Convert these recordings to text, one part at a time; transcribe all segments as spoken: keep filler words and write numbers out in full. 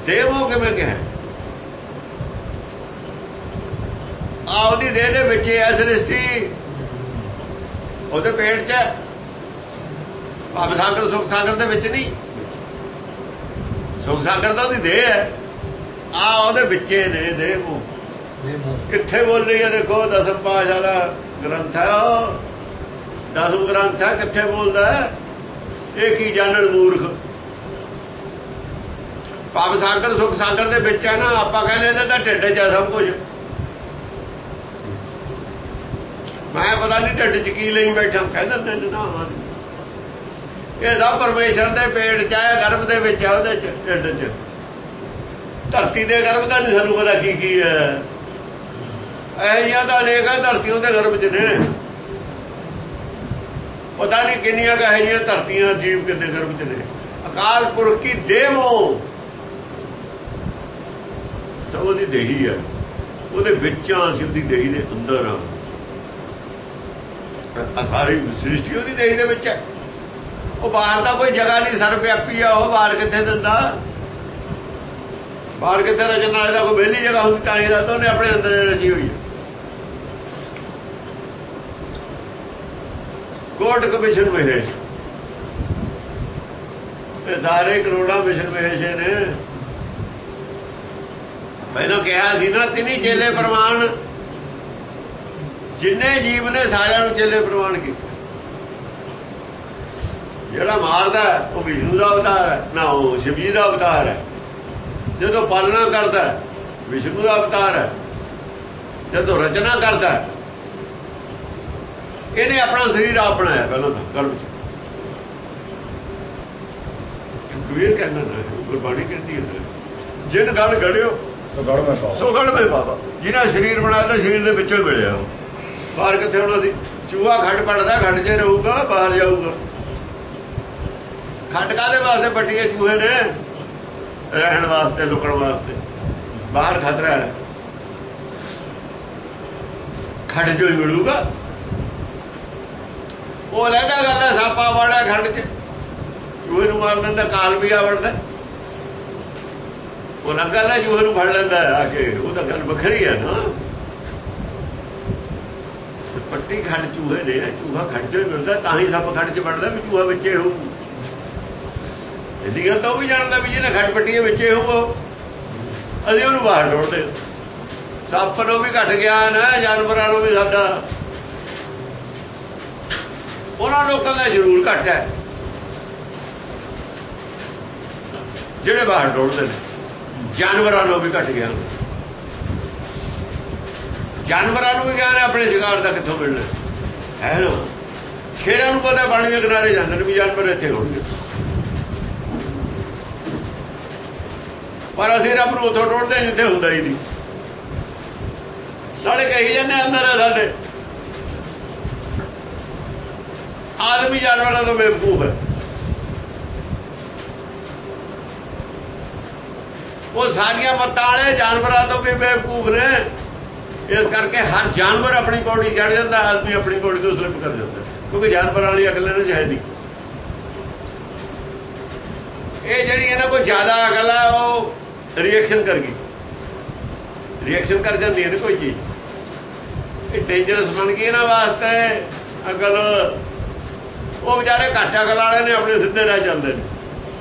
ਦੇਹ ਮੋਹ ਕਿਵੇਂ ਕਿਹਾ? ਆ ਉਹਦੀ ਦੇਹ ਦੇ ਵਿੱਚ ਐ ਸ੍ਰਿਸ਼ਟੀ, ਉਹਦੇ ਪੇਟ 'ਚ ਹੈ। ਭਵ ਸਾਗਰ ਸੁਖ ਸਾਗਰ ਦੇ ਵਿੱਚ ਨਹੀਂ। ਸੁਖ ਸਾਗਰ ਤਾਂ ਉਹਦੀ ਦੇਹ ਹੈ, ਆ ਉਹਦੇ ਵਿੱਚੇ ਨੇ ਦੇਹ ਮੋਹ। ਕਿੱਥੇ ਬੋਲੀ ਹੈ? ਦੇਖੋ ਦਸਮ ਪਾਤਸ਼ਾਹ ਦਾ ਗ੍ਰੰਥ ਹੈ, ਉਹ ਦਸਮ ਗ੍ਰੰਥ ਹੈ, ਕਿੱਥੇ ਬੋਲਦਾ ਹੈ? ਇਹ ਕੀ ਜਾਣਨ ਮੂਰਖ। ਭਵ ਸਾਗਰ ਸੁਖ ਸਾਗਰ ਦੇ ਵਿੱਚ ਹੈ ਨਾ। ਆਪਾਂ ਕਹਿੰਦੇ ਇਹਦੇ ਤਾਂ ਢਿੱਡ 'ਚ ਹੈ ਸਭ ਕੁਝ। ਮੈਂ ਪਤਾ ਨਹੀਂ ਢਿੱਡ 'ਚ ਕੀ ਲਈ ਬੈਠਾ, ਕਹਿੰਦਾ ਤੈਨੂੰ ਨਾ ਇਹ ਸਭ ਪਰਮੇਸ਼ਰ ਦੇ ਪੇਟ 'ਚ ਹੈ, ਗਰਭ ਦੇ ਵਿੱਚ ਹੈ, ਉਹਦੇ 'ਚ ਢਿੱਡ 'ਚ। ਧਰਤੀ ਦੇ ਗਰਭ ਦਾ ਨਹੀਂ ਸਾਨੂੰ ਪਤਾ ਕੀ ਕੀ ਹੈ। ਇਹੋ ਜਿਹੀਆਂ ਤਾਂ ਅਨੇਕ ਹੈ ਧਰਤੀ ਉਹਦੇ ਗਰਭ 'ਚ ਨੇ। ਪਤਾ ਨਹੀਂ ਕਿੰਨੀਆਂ ਕੁ ਇਹੋ ਜਿਹੀਆਂ ਧਰਤੀਆਂ, ਜੀਵ ਕਿੰਨੇ ਗਰਭ 'ਚ ਨੇ। ਅਕਾਲ ਪੁਰਖ ਕੀ ਦੇਹ ਮੋਹ, ਸਭ ਉਹਦੀ ਦੇਹੀ ਹੈ, ਉਹਦੇ ਵਿੱਚ ਆ। ਅਸੀਂ ਉਹਦੀ ਦੇਹੀ ਦੇ ਅੰਦਰ ਆ। ਸਾਰੀ ਸ੍ਰਿਸ਼ਟੀ ਉਹਦੀ ਦੇਹੀ ਦੇ ਵਿੱਚ ਹੈ। ਉਹ ਬਾਹਰ ਦਾ ਕੋਈ ਜਗ੍ਹਾ ਨਹੀਂ, ਸਰਵ ਵਿਆਪੀ ਆ। ਉਹ ਬਾਹਰ ਕਿੱਥੇ ਦਿੰਦਾ? ਬਾਹਰ ਕਿੱਥੇ ਰਚਣ ਵਾਲੇ ਦਾ ਕੋਈ ਵਿਹਲੀ ਜਗ੍ਹਾ ਹੁੰਦੀ ਤਾਂ ਹੀ ਰਚਦਾ। ਉਹਨੇ ਆਪਣੇ ਅੰਦਰ ਰਚੀ ਹੋਈ ਹੈ। ਕੋਟ ਕਮਿਸ਼ਨ ਮਹੇਸ਼, ਇਹ ਸਾਰੇ ਕਰੋੜਾਂ ਮਿਸ਼ਨ ਮਹੇਸ਼ ਨੇ। ਪਹਿਲਾਂ ਕਿਹਾ ਸੀ ਨਾ, ਤਿੰਨੀ ਚੇਲੇ ਪ੍ਰਮਾਣ। ਜਿੰਨੇ ਜੀਵ ਨੇ ਸਾਰਿਆਂ ਨੂੰ ਚੇਲੇ ਪ੍ਰਮਾਣ ਕੀਤਾ। ਜਿਹੜਾ ਮਾਰਦਾ ਉਹ ਵਿਸ਼ਨੂੰ ਦਾ ਅਵਤਾਰ ਹੈ, ਨਾ ਉਹ ਸ਼ਿਵ ਜੀ ਦਾ ਅਵਤਾਰ ਹੈ। ਜਦੋਂ ਪਾਲਣਾ ਕਰਦਾ ਵਿਸ਼ਨੂੰ ਦਾ ਅਵਤਾਰ ਹੈ। ਜਦੋਂ ਰਚਨਾ ਕਰਦਾ ਇਹਨੇ ਆਪਣਾ ਸਰੀਰ ਆਪ ਬਣਾਇਆ। ਪਹਿਲਾਂ ਤਾਂ ਗਰਭ 'ਚ ਕਬੀਰ ਕਹਿੰਦਾ ਨਾ, ਗੁਰਬਾਣੀ ਕਹਿੰਦੀ ਹੈ, ਜਿਨ ਗੜ ਗੜਿਓ ਸੋ ਗੜ ਮੈਂ ਬਾਬਾ। ਜਿਹਨਾਂ ਸਰੀਰ ਬਣਾਇਆ ਤਾਂ ਸਰੀਰ ਦੇ ਵਿੱਚੋਂ ਮਿਲਿਆ। ਉਹ ਬਾਹਰ ਕਿੱਥੇ ਹੋਣਾ ਸੀ? ਚੂਹਾ ਖੱਡ ਪੜਦਾ, ਖੱਡ 'ਚ ਰਹੂਗਾ, ਬਾਹਰ ਜਾਊਗਾ। ਖੱਡ ਕਾਹਦੇ ਵਾਸਤੇ ਪੱਟੀ ਹੈ? ਚੂਹੇ ਨੇ ਰਹਿਣ ਵਾਸਤੇ, ਲੁਕਣ ਵਾਸਤੇ। ਬਾਹਰ ਖਤਰਾ ਹੈ, ਖੱਡ 'ਚੋਂ ਹੀ ਮਿਲੂਗਾ। ਉਹ ਲੈਦਾ ਗੱਲ ਹੈ, ਸਾਪਾ ਵੜਦਾ ਖੱਡ 'ਚ, ਚੂਹੇ ਨੂੰ ਮਾਰ ਲੈਂਦਾ। ਕਾਲ ਵੀ ਆ ਵੜਦਾ। ਉਹ ਨਾ ਗੱਲ ਹੈ ਚੂਹੇ ਨੂੰ ਫੜ ਲੈਂਦਾ ਆ ਕੇ, ਉਹ ਤਾਂ ਗੱਲ ਵੱਖਰੀ ਹੈ ਨਾ। ਪੱਟੀ ਖੱਡ ਚੂਹੇ ਨੇ, ਚੂਹਾ ਖੱਡ 'ਚੋਂ ਹੀ ਮਿਲਦਾ। ਤਾਂ ਹੀ ਸੱਪ ਖੱਡ 'ਚ ਵੜਦਾ ਵੀ ਚੂਹਾ ਵਿੱਚੇ ਹੋਊ। ਇਹਦੀ ਗੱਲ ਤਾਂ ਉਹ ਵੀ ਜਾਣਦਾ ਵੀ ਜਿਹਨੇ ਖੱਡ ਪੱਟੀ ਵਿੱਚੇ ਹੋਊਗਾ। ਅਸੀਂ ਉਹਨੂੰ ਬਾਹਰ ਡੋੜਦੇ। ਸੱਪ ਨੂੰ ਵੀ ਘੱਟ ਗਿਆਨ ਹੈ, ਜਾਨਵਰਾਂ ਨੂੰ ਵੀ ਸਾਡਾ। ਉਹਨਾਂ ਲੋਕਾਂ ਦਾ ਜ਼ਰੂਰ ਘੱਟ ਹੈ ਜਿਹੜੇ ਬਾਹਰ ਡੋੜਦੇ ਨੇ। ਜਾਨਵਰਾਂ ਨੂੰ ਵੀ ਘੱਟ ਗਿਆਨ। ਜਾਨਵਰਾਂ ਨੂੰ ਵੀ ਗਿਆਨ ਆਪਣੇ ਸ਼ਿਕਾਰ ਦਾ ਕਿੱਥੋਂ ਮਿਲਣਾ ਹੈ ਨਾ। ਸ਼ੇਰਾਂ ਨੂੰ ਪਤਾ ਪਾਣੀ ਦੇ ਕਿਨਾਰੇ ਜਾਂਦੇ ਨੇ ਵੀ ਜਾਨਵਰ ਇੱਥੇ ਹੋਣਗੇ, ਪਰ ਅਸੀਂ ਰੱਬ ਨੂੰ ਉੱਥੋਂ ਟੋੜਦੇ ਜਿੱਥੇ ਹੁੰਦਾ ਹੀ ਨਹੀਂ। ਨਾਲੇ ਕਹੀ ਜਾਂਦੇ ਅੰਦਰ ਹੈ ਸਾਡੇ। ਆਦਮੀ ਜਾਨਵਰਾਂ ਤੋਂ ਬੇਵਕੂਫ ਹੈ। ਉਹ ਸਾਰੀਆਂ ਮੱਤਾਂ ਵਾਲੇ ਜਾਨਵਰਾਂ ਤੋਂ ਵੀ ਬੇਵਕੂਫ ਨੇ। ਇਸ ਕਰਕੇ ਹਰ ਜਾਨਵਰ ਆਪਣੀ ਪੌੜੀ ਚੜ੍ਹ ਜਾਂਦਾ, ਆਦਮੀ ਆਪਣੀ ਪੌੜੀ ਤੋਂ ਸਲਿਪ ਕਰ ਜਾਂਦਾ, ਕਿਉਂਕਿ ਜਾਨਵਰਾਂ ਵਾਲੀ ਅਕਲ ਇਹਨਾਂ 'ਚ ਹੈ ਨਹੀਂ। ਇਹ ਜਿਹੜੀ ਇਹਨਾਂ ਕੋਲ ਜ਼ਿਆਦਾ ਅਕਲ ਹੈ, ਉਹ ਰਿਐਕਸ਼ਨ ਕਰ ਗਈ, ਰਿਐਕਸ਼ਨ ਕਰ ਜਾਂਦੀ ਹੈ ਨਾ ਕੋਈ ਚੀਜ਼। ਇਹ ਡੇਂਜਰਸ ਬਣ ਗਈ ਇਹਨਾਂ ਵਾਸਤੇ ਅਕਲ। ਉਹ ਵਿਚਾਰੇ ਘੱਟ ਅਕਲ ਵਾਲੇ ਨੇ, ਆਪਣੇ ਸਿੱਧੇ ਰਹਿ ਜਾਂਦੇ ਨੇ।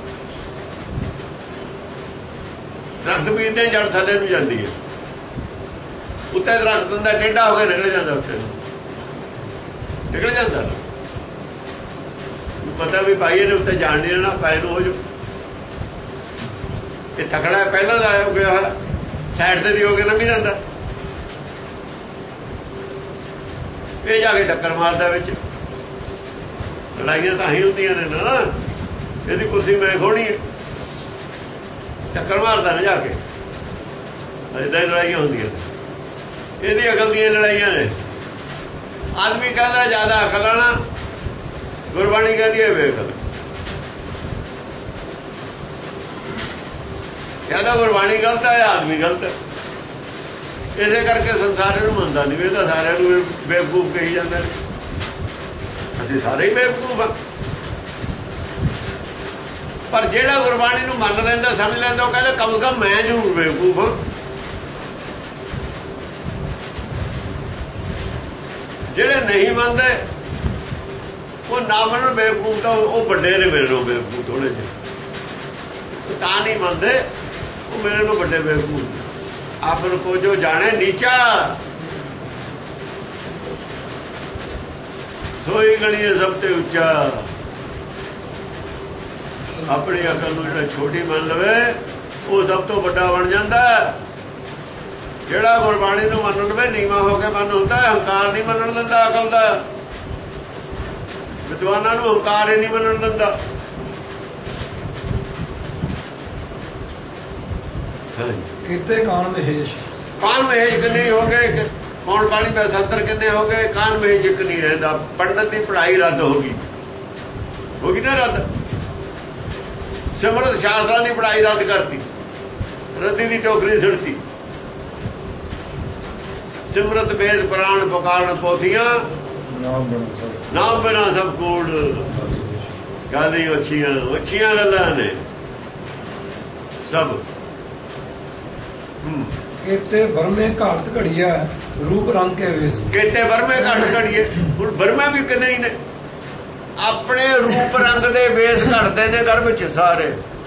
ਦਰਖਤ ਵੀ ਇੰਨੇ ਜੜ ਥੱਲੇ ਨੂੰ ਜਾਂਦੀ ਹੈ। ਉੱਤੇ ਦਰਖਤ ਹੁੰਦਾ ਟੇਢਾ ਹੋ ਕੇ ਨਿਕਲ ਜਾਂਦਾ, ਉੱਤੇ ਨਿਕਲ ਜਾਂਦਾ। ਪਤਾ ਵੀ ਭਾਈ ਇਹਨੇ ਉੱਤੇ ਜਾਣ ਨਹੀਂ ਰਹਿਣਾ, ਪੈ ਨੂੰ ਹੋ ਜਾਓ। ਇਹ ਤਕੜਾ ਪਹਿਲਾਂ ਦਾ ਹੋ ਗਿਆ, ਸਾਈਡ ਤੇ ਦੀ ਹੋ ਕੇ ਲੰਘ ਜਾਂਦਾ। ਇਹ ਜਾ ਕੇ ਟੱਕਰ ਮਾਰਦਾ ਵਿੱਚ। ਲੜਾਈਆਂ ਤਾਂ ਹੀ ਹੁੰਦੀਆਂ ਨੇ ਨਾ। ਇਹਦੀ ਕੁਰਸੀ ਮੈਂ ਖੋਣੀ ਹੈ, ਟੱਕਰ ਮਾਰਦਾ ਨਾ ਜਾ ਕੇ। ਏਦਾਂ ਹੀ ਲੜਾਈਆਂ ਹੁੰਦੀਆਂ ਨੇ। ਇਹਦੀ ਅਕਲ ਦੀਆਂ ਲੜਾਈਆਂ ਨੇ। ਆਦਮੀ ਕਹਿੰਦਾ ਜ਼ਿਆਦਾ ਅਕਲ ਵਾਲਾ, ਗੁਰਬਾਣੀ ਕਹਿੰਦੀ ਹੈ ਬੇਅਕਲ। ਜਾਂ ਤਾਂ ਗੁਰਬਾਣੀ ਗਲਤ ਹੈ, ਆਦਮੀ ਗਲਤ ਹੈ। ਇਸੇ ਕਰਕੇ ਸੰਸਾਰ ਨੂੰ ਮੰਨਦਾ ਨਹੀਂ। ਇਹ ਤਾਂ ਸਾਰਿਆਂ ਨੂੰ ਬੇਵਕੂਫ ਕਹੀ ਜਾਂਦੇ ਨੇ। ਅਸੀਂ ਸਾਰੇ ਹੀ ਬੇਵਕੂਫ ਹਾਂ। ਪਰ ਜਿਹੜਾ ਗੁਰਬਾਣੀ ਨੂੰ ਮੰਨ ਲੈਂਦਾ ਸਮਝ ਲੈਂਦਾ ਉਹ ਕਹਿੰਦਾ ਕਮ ਸੇ ਕਮ ਮੈਂ ਜ਼ਰੂਰ ਬੇਵਕੂਫ ਹਾਂ। ਜਿਹੜੇ ਨਹੀਂ ਮੰਨਦੇ ਉਹ ਨਾ ਮੰਨਣ ਬੇਵਕੂਫ ਤਾਂ ਉਹ ਵੱਡੇ ਨੇ ਮੇਰੇ ਨੂੰ ਬੇਵਕੂਫ ਥੋੜੇ ਜਿਹੇ ਤਾਂ ਨਹੀਂ ਮੰਨਦੇ ਉਹ ਮੇਰੇ ਨੂੰ ਵੱਡੇ ਬੇਵਕੂਫ। ਆਪਨ ਕੋ ਜੋ ਜਾਣੇ ਨੀਚਾ ਸੋਈ ਗਣੀਏ ਸਭ ਤੇ ਉੱਚਾ। ਆਪਣੀ ਅਕਲ ਨੂੰ ਜਿਹੜਾ ਛੋਟੀ ਮੰਨ ਲਵੇ ਉਹ ਸਭ ਤੋਂ ਵੱਡਾ ਬਣ ਜਾਂਦਾ। ਜਿਹੜਾ ਗੁਰਬਾਣੀ ਨੂੰ ਮੰਨਣ ਵੇ ਨੀਵਾਂ ਹੋ ਕੇ ਮਨ ਹੁੰਦਾ। ਹੰਕਾਰ ਨਹੀਂ ਮੰਨਣ ਦਿੰਦਾ ਅਕਲ ਦਾ। ਵਿਦਵਾਨਾਂ ਨੂੰ ਹੰਕਾਰ ਹੀ ਨਹੀਂ ਮੰਨਣ ਦਿੰਦਾ। ਕਿਤੇ ਕਾਨ ਮਹੇਸ਼ ਕਾਨ ਮਹੇਸ਼ ਕਿੰਨੇ ਹੋ ਗਏ। ਕੌਣ ਬਾਣੀ ਬੈਸੰਤਰ ਕਿੰਨੇ ਹੋ ਗਏ। ਕਾਨ ਮਹੇਸ਼ ਇੱਕ ਨਹੀਂ ਰਹਿੰਦਾ। ਪੰਡਤ ਦੀ ਪੜ੍ਹਾਈ ਰੱਦ ਹੋ ਗਈ ਹੋ ਗਈ ਨਾ ਰੱਦ। ਸਿਮਰਤ ਸ਼ਾਸਤਰਾਂ ਦੀ ਪੜ੍ਹਾਈ ਰੱਦ ਕਰਤੀ। ਰੱਦੀ ਦੀ ਟੋਕਰੀ ਸਿੱਟਤੀ। ਸਿਮਰਤ ਵੇਦ ਪੁਰਾਣ ਪੁਕਾਰਨ ਪੋਥੀਆਂ ਨਾਮ ਬਿਨਾ ਸਭ ਕੂੜ। ਗੱਲ ਹੀ ਉੱਚੀਆਂ ਉੱਚੀਆਂ ਗੱਲਾਂ ਨੇ ਸਭ। ਕਿਤੇ ਬਰਮੇ ਘਾਟ ਘੜੀਆ ਰੂਪ ਰੰਗ ਕੇ ਵੇਸ। ਕਿਤੇ ਬਰਮੇ ਘਾਟ ਘੜੀਏ। ਹੁਣ ਬਰਮਾ ਵੀ ਕਿੰਨੇ ਹੀ ਨੇ। ਆਪਣੇ ਰੂਪ ਰੰਗ ਦੇ ਵੇਸ ਘੜਦੇ ਨੇ ਗਰਭ ਵਿੱਚ ਸਾਰੇ।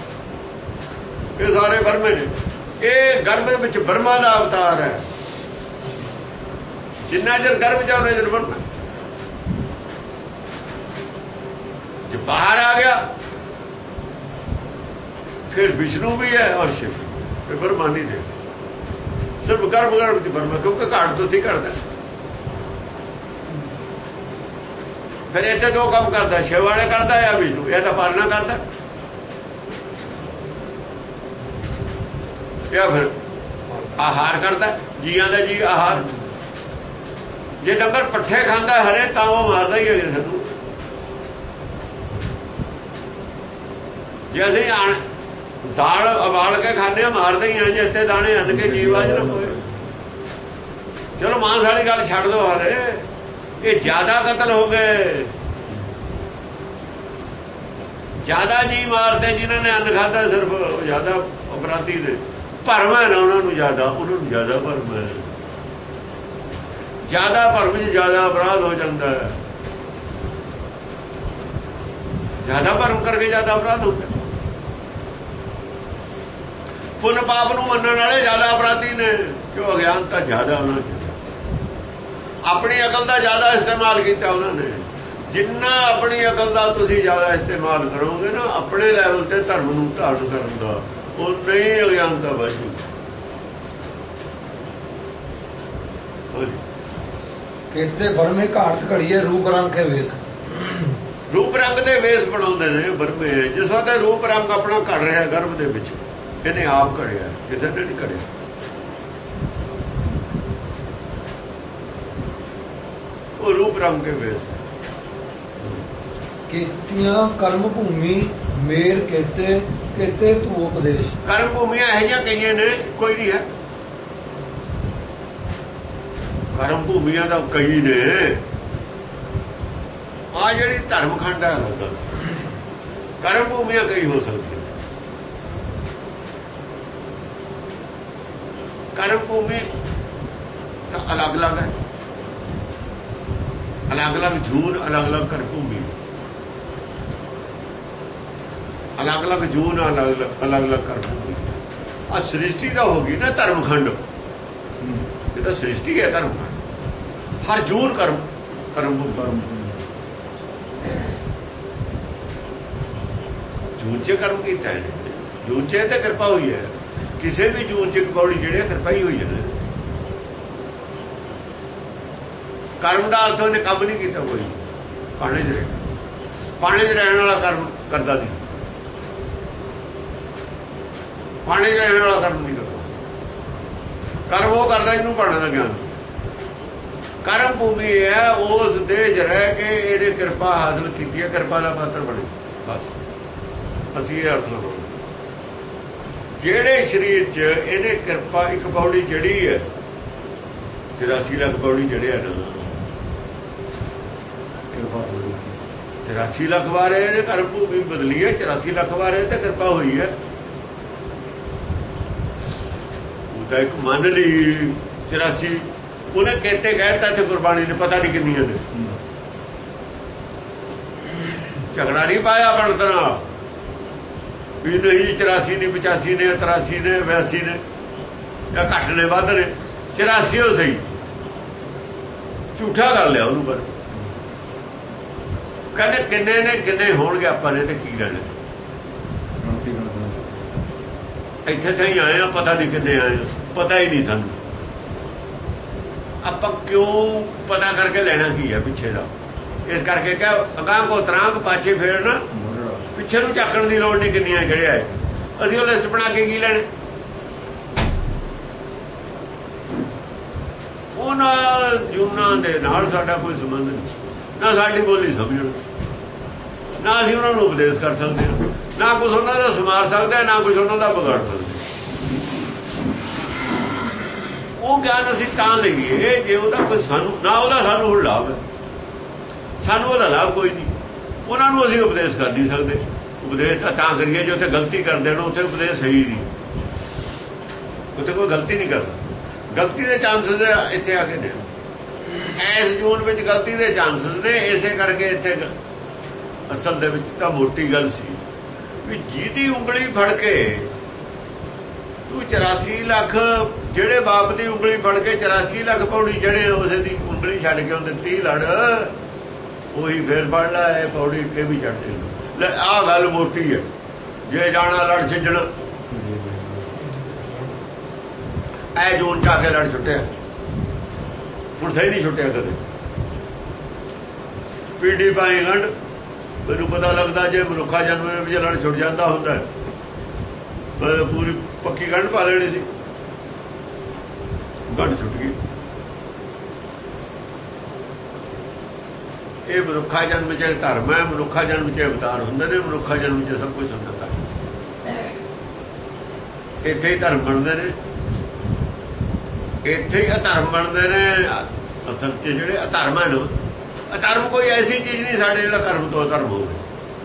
ਇਹ ਸਾਰੇ ਬਰਮੇ ਨੇ। ਇਹ ਗਰਭ ਵਿੱਚ ਬਰਮਾ ਦਾ ਅਵਤਾਰ ਹੈ। ਜਿੰਨਾ ਚਿਰ ਗਰਭ ਜਾ ਉਹਨਾਂ ਚਿਰ ਬਰਮਾ। ਜੇ ਬਾਹਰ ਆ ਗਿਆ ਫਿਰ ਵਿਸ਼ਨੂੰ ਵੀ ਹੈ ਔਰ ਸ਼ਿਵ। ਇਹ ਬਰਮਾ ਨਹੀਂ ਦੇ ਸਿਰਫ ਗਰਭ ਗਰਭ ਦੀ ਬਰਮਾ ਕਿਉਂਕਿ ਘਾਟ ਤੋਂ ਹੀ ਕਰਦਾ। ਫਿਰ ਇੱਥੇ ਦੋ ਕੰਮ ਕਰਦਾ। ਸ਼ਿਵ ਵਾਲੇ ਕਰਦਾ ਜਾਂ ਵਿਸ਼ਨੂੰ। ਇਹ ਤਾਂ ਪਾਲਣਾ ਕਰਦਾ ਜਾਂ ਫਿਰ ਆਹਾਰ ਕਰਦਾ। ਜੀਆਂ ਦਾ ਜੀ ਆਹਾਰ। ਜੇ ਡੰਗਰ ਪੱਠੇ ਖਾਂਦਾ ਹਰੇ ਤਾਂ ਉਹ ਮਾਰਦਾ ਹੀ ਹੈ ਸਾਨੂੰ। ਜੇ ਅਸੀਂ ਆਣ ਦਾਲ ਉਬਾਲ ਕੇ ਖਾਂਦੇ ਮਾਰਦੇ ਹੀ ਆ। ਜੇ ਇੱਥੇ ਦਾਣੇ ਅੰਨ ਕੇ ਜੀਵਾਜ ਨਾ ਹੋਏ। ਚਲੋ ਮਾਂਸ ਵਾਲੀ ਗੱਲ ਛੱਡ ਦੋ ਹਰੇ। ਇਹ ਜ਼ਿਆਦਾ ਕਤਲ ਹੋ ਗਏ। ਜ਼ਿਆਦਾ ਜੀ ਮਾਰਦੇ ਜਿਨ੍ਹਾਂ ਨੇ ਅੰਨ ਖਾਧਾ ਸਿਰਫ ਜ਼ਿਆਦਾ ਅਪਰਾਧੀ ਨੇ। ਭਰਮ ਹੈ ਨਾ ਉਹਨਾਂ ਨੂੰ ਜ਼ਿਆਦਾ। ਉਹਨਾਂ ਨੂੰ ਜ਼ਿਆਦਾ ਭਰਮ ਹੈ। ਜ਼ਿਆਦਾ ਭਰਮ ਚ ਜ਼ਿਆਦਾ ਅਪਰਾਧ ਹੋ ਜਾਂਦਾ ਹੈ। ਜ਼ਿਆਦਾ ਭਰਮ ਕਰਕੇ ਜ਼ਿਆਦਾ ਅਪਰਾਧ ਹੁੰਦਾ। ਪੁੰਨ ਪਾਪ ਨੂੰ ਮੰਨਣ ਵਾਲੇ ਜ਼ਿਆਦਾ ਅਪਰਾਧੀ ਨੇ ਕਿਉਂ ਅਗਿਆਨਤਾ ਜ਼ਿਆਦਾ ਉਹਨਾਂ ਚ। ਆਪਣੀ ਅਕਲ ਦਾ ਜ਼ਿਆਦਾ ਇਸਤੇਮਾਲ ਕੀਤਾ ਉਹਨਾਂ ਨੇ। ਜਿੰਨਾ ਆਪਣੀ ਅਕਲ ਦਾ ਤੁਸੀਂ ਜ਼ਿਆਦਾ ਇਸਤੇਮਾਲ ਕਰੋਗੇ ਨਾ ਆਪਣੇ ਲੈਵਲ ਤੇ ਧਰਮ ਨੂੰ ਧਾਰਨ ਕਰਨ ਦਾ ਉਹ ਨਹੀਂ ਅਗਿਆਨਤਾ ਵਧੂ। ਕਿਤੇ ਬਰਮੇ ਘਾਟ ਘੜੀਏ ਰੂਪ ਰੰਗ ਕੇ ਵੇਸ। ਰੂਪ ਰੰਗ ਦੇ ਵੇਸ ਬਣਾਉਂਦੇ ਨੇ ਬਰਮੇ। ਜਿਸ ਦਾ ਰੂਪ ਰੰਗ ਆਪਣਾ ਘੜ ਰਿਹਾ ਗਰਭ ਦੇ ਵਿੱਚ। ਇਹਨੇ ਆਪ ਘੜਿਆ ਕਿਸੇ ਨੇ ਨਹੀਂ ਘੜਿਆ। ਉਹ ਰੂਪ ਰੰਗ ਕੇ ਵੇਸ। ਕੀਤੀਆਂ ਕਰਮ ਭੂਮੀ ਮੇਰ ਕਹਤੇ ਕਹਤੇ ਤੂੰ ਉਪਦੇਸ਼। ਕਰਮ ਭੂਮੀਆਂ ਇਹੋ ਜਿਹੀਆਂ ਕਈਆਂ ਨੇ ਕੋਈ ਨਹੀਂ ਹੈ। ਕਰਮ ਭੂਮੀਆਂ ਦਾ ਕਈ ਨੇ। ਆ ਜਿਹੜੀ ਧਰਮ ਖੰਡ ਹੈ ਕਰਮ ਭੂਮੀਆਂ ਕਈ ਹੋ ਸਕਦੀਆਂ। ਕਰਮ ਭੂਮੀ ਤਾਂ ਅਲੱਗ ਅਲੱਗ ਹੈ। ਅਲੱਗ ਅਲੱਗ ਜੂਨ ਅਲੱਗ ਅਲੱਗ ਕਰਮ ਭੂਮੀ। ਅਲੱਗ ਅਲੱਗ ਜੂਨ ਅਲੱਗ ਅਲੱਗ ਅਲੱਗ ਕਰਮ ਭੂਮੀ। ਆ ਸ੍ਰਿਸ਼ਟੀ ਦਾ ਹੋ ਗਈ ਨਾ ਧਰਮ ਖੰਡ। ਇਹ ਤਾਂ ਸ੍ਰਿਸ਼ਟੀ ਹੈ ਧਰਮ ਖੰਡ। ਹਰ ਜੂਨ ਕਰਮ ਕਰਮ ਭੂਮੀ। ਜੂਨ ਚ ਕਰਮ ਕੀਤਾ ਹੈ। ਜੂਨ ਚ ਤੇ ਕਿਰਪਾ ਹੋਈ ਹੈ। ਕਿਸੇ ਵੀ ਜੂਨ ਚ ਇੱਕ ਪੌੜੀ ਜਿਹੜੇ ਕਿਰਪਾ ਹੀ ਹੋਈ ਹੈ ਨਾ। ਕਰਮ ਦਾ ਅਰਥ ਉਹਨੇ ਕੰਮ ਨਹੀਂ ਕੀਤਾ ਕੋਈ। ਪਾਣੇ ਚ ਰਹਿ ਪਾਣੇ ਚ ਰਹਿਣ ਵਾਲਾ ਕਰਮ ਕਰਦਾ ਨਹੀਂ। ਪਾਣੇ ਚ ਰਹਿਣ ਵਾਲਾ ਕਰਮ ਨਹੀਂ ਕਰਦਾ। ਕਰਮ ਉਹ ਕਰਦਾ ਜਿਹਨੂੰ ਪਾਣੇ ਦਾ ਗਿਆਨ। ਕਰਮ ਭੂਮੀ ਹੈ ਉਸ ਦੇਸ਼ ਰਹਿ ਕੇ ਇਹਨੇ ਕਿਰਪਾ ਹਾਸਲ ਕੀਤੀ ਹੈ। ਕਿਰਪਾ ਦਾ ਪਾਤਰ ਬਣੇ। ਬਸ ਅਸੀਂ ਇਹ ਅਰਥ ਲਗਾਉਂਦੇ। ਜਿਹੜੇ ਸਰੀਰ 'ਚ ਇਹਨੇ ਕਿਰਪਾ ਇੱਕ ਪੌੜੀ ਚੜੀ ਹੈ। ਚੁਰਾਸੀ ਲੱਖ ਪੌੜੀ ਚੜਿਆ ਨਾ। ਕਿਰਪਾ ਚੁਰਾਸੀ ਲੱਖ ਵਾਰ ਇਹਨੇ ਕਰਮ ਭੂਮੀ ਬਦਲੀ ਹੈ, ਚੁਰਾਸੀ ਲੱਖ ਵਾਰ ਇਹ ਤੇ ਕਿਰਪਾ ਹੋਈ ਹੈ। ਉਹ ਤਾਂ ਇੱਕ ਮੰਨ ਲਈ ਚੁਰਾਸੀ, ਉਹਨੇ ਕਿਤੇ ਕਹਿਤਾ ਤੇ ਗੁਰਬਾਣੀ ਨੇ ਪਤਾ ਨਹੀਂ ਕਿੰਨੀਆਂ ਨੇ। ਝਗੜਾ ਨਹੀਂ ਪਾਇਆ ਬਣਤ ਨਾਲ ਵੀ ਨਹੀਂ ਚੁਰਾਸੀ ਨੇ, ਪਚਾਸੀ ਨੇ, ਤਰਾਸੀ ਨੇ, ਬਿਆਸੀ ਨੇ, ਜਾਂ ਘੱਟ ਨੇ ਵੱਧ ਨੇ। ਚੁਰਾਸੀ ਉਹ ਸਹੀ, ਝੂਠਾ ਕਰ ਲਿਆ ਉਹਨੂੰ। ਪਰ ਕਹਿੰਦੇ ਕਿੰਨੇ ਨੇ ਕਿੰਨੇ ਹੋਣਗੇ ਆਪਾਂ ਨੇ ਤੇ ਕੀ ਲੈਣਾ। ਇੱਥੇ ਤਾਂ ਹੀ ਆਏ ਆ, ਪਤਾ ਨਹੀਂ ਕਿੰਨੇ ਆਏ, ਪਤਾ ਹੀ ਨਹੀਂ ਸਾਨੂੰ। ਆਪਾਂ ਕਿਉਂ ਪਤਾ ਕਰਕੇ ਲੈਣਾ ਕੀ ਹੈ ਪਿੱਛੇ ਦਾ। ਇਸ ਕਰਕੇ ਕਿਹਾ ਅਗਾਂਹ ਕੋ ਤਰਾਂਗ ਪਾਛੇ ਫੇਰਨਾ, ਪਿੱਛੇ ਨੂੰ ਝਾਕਣ ਦੀ ਲੋੜ ਨਹੀਂ ਕਿੰਨੀਆਂ ਜਿਹੜੇ ਆਏ। ਅਸੀਂ ਉਹ ਲਿਸਟ ਬਣਾ ਕੇ ਕੀ ਲੈਣੇ। ਉਹਨਾਂ ਜੂਨਾਂ ਦੇ ਨਾਲ ਸਾਡਾ ਕੋਈ ਸੰਬੰਧ ਨਹੀਂ, ਨਾ ਸਾਡੀ ਬੋਲੀ ਸਮਝਣ, ਨਾ ਅਸੀਂ ਉਹਨਾਂ ਨੂੰ ਉਪਦੇਸ਼ ਕਰ ਸਕਦੇ ਹਾਂ, ਨਾ ਕੁਛ ਉਹਨਾਂ ਦਾ ਸਮਾਰ ਸਕਦੇ, ਨਾ ਕੁਛ ਉਹਨਾਂ ਦਾ ਵਿਗਾੜ ਸਕਦੇ। ਉਹ ਗਿਆਨ ਅਸੀਂ ਤਾਂ ਲਈਏ ਜੇ ਉਹਦਾ ਕੋਈ ਸਾਨੂੰ ਨਾ, ਉਹਦਾ ਸਾਨੂੰ ਹੁਣ ਲਾਭ ਹੈ, ਸਾਨੂੰ ਉਹਦਾ ਲਾਭ ਕੋਈ ਨਹੀਂ। ਉਹਨਾਂ ਨੂੰ ਅਸੀਂ ਉਪਦੇਸ਼ ਕਰ ਨਹੀਂ ਸਕਦੇ। ਉਪਦੇਸ਼ ਤਾਂ ਤਾਂ ਕਰੀਏ ਜੇ ਉੱਥੇ ਗਲਤੀ ਕਰਦੇ ਨੇ, ਉੱਥੇ ਉਪਦੇਸ਼ ਹੈ ਹੀ ਨਹੀਂ, ਉੱਥੇ ਕੋਈ ਗਲਤੀ ਨਹੀਂ ਕਰਦਾ। ਗਲਤੀ ਦੇ ਚਾਂਸਸ ਇੱਥੇ ਆ ਕੇ ਨੇ, ਇਸ ਜੂਨ ਵਿੱਚ ਗਲਤੀ ਦੇ ਚਾਂਸਸ ਨੇ। ਇਸੇ ਕਰਕੇ ਇੱਥੇ ਅਸਲ ਦੇ ਵਿੱਚ ਤਾਂ ਮੋਟੀ ਗੱਲ ਸੀ ਵੀ ਜਿਹਦੀ ਉਂਗਲੀ ਫੜ ਕੇ ਤੂੰ ਚੁਰਾਸੀ ਲੱਖ ਜਿਹੜੇ ਬਾਪ ਦੀ ਉਂਗਲੀ ਫੜ ਕੇ ਚੁਰਾਸੀ ਲੱਖ ਪੌੜੀ ਚੜੇ, ਉਸੇ ਦੀ ਉਂਗਲੀ ਛੱਡ ਕੇ ਉਹਦੇ ਤੀਹ ਲੜ, ਉਹੀ ਫੇਰ ਫੜ ਲਾ ਇਹ ਪੌੜੀ ਕੇ ਵੀ ਚੜ੍ਹਦੇ। ਲੈ ਆਹ ਗੱਲ ਮੋਟੀ ਹੈ। ਜੇ ਜਾਣਾ ਲੜ ਛੱਡਣਾ, ਐ ਜੂਨ ਚ ਆ ਕੇ ਲੜ ਛੁੱਟਿਆ, ਹੁਣ ਸਹੀ ਨਹੀਂ ਛੁੱਟਿਆ ਕਦੇ। ਪੀੜੀ ਪਾਈ ਗੰਢ, ਮੈਨੂੰ ਪਤਾ ਲੱਗਦਾ ਜੇ ਮਨੁੱਖਾ ਜਨਮ ਵਿੱਚ ਲੜ ਛੁੱਟ ਜਾਂਦਾ ਹੁੰਦਾ ਪੂਰੀ ਪੱਕੀ ਗੰਢ ਪਾ ਲੈਣੀ ਸੀ। ਗੰਢ ਛੁੱਟ ਗਈ। ਇਹ ਮਨੁੱਖਾ ਜਨਮ ਚ ਧਰਮ ਹੈ, ਮਨੁੱਖਾ ਜਨਮ ਚ ਅਵਤਾਰ ਹੁੰਦੇ ਨੇ, ਮਨੁੱਖਾ ਜਨਮ ਚ ਸਭ ਕੁਝ ਹੁੰਦਾ ਹੈ। ਇੱਥੇ ਹੀ ਧਰਮ ਬਣਦੇ ਨੇ, ਇੱਥੇ ਹੀ ਅਧਰਮ ਬਣਦੇ ਨੇ। ਅਸਲ ਚ ਜਿਹੜੇ ਅਧਰਮ ਹੈ ਨਾ, ਅਧਰਮ ਕੋਈ ਐਸੀ ਚੀਜ਼ ਨਹੀਂ ਸਾਡੇ ਜਿਹੜਾ ਕਰਮ ਤੋਂ ਅਧਰਮ ਹੋਵੇ।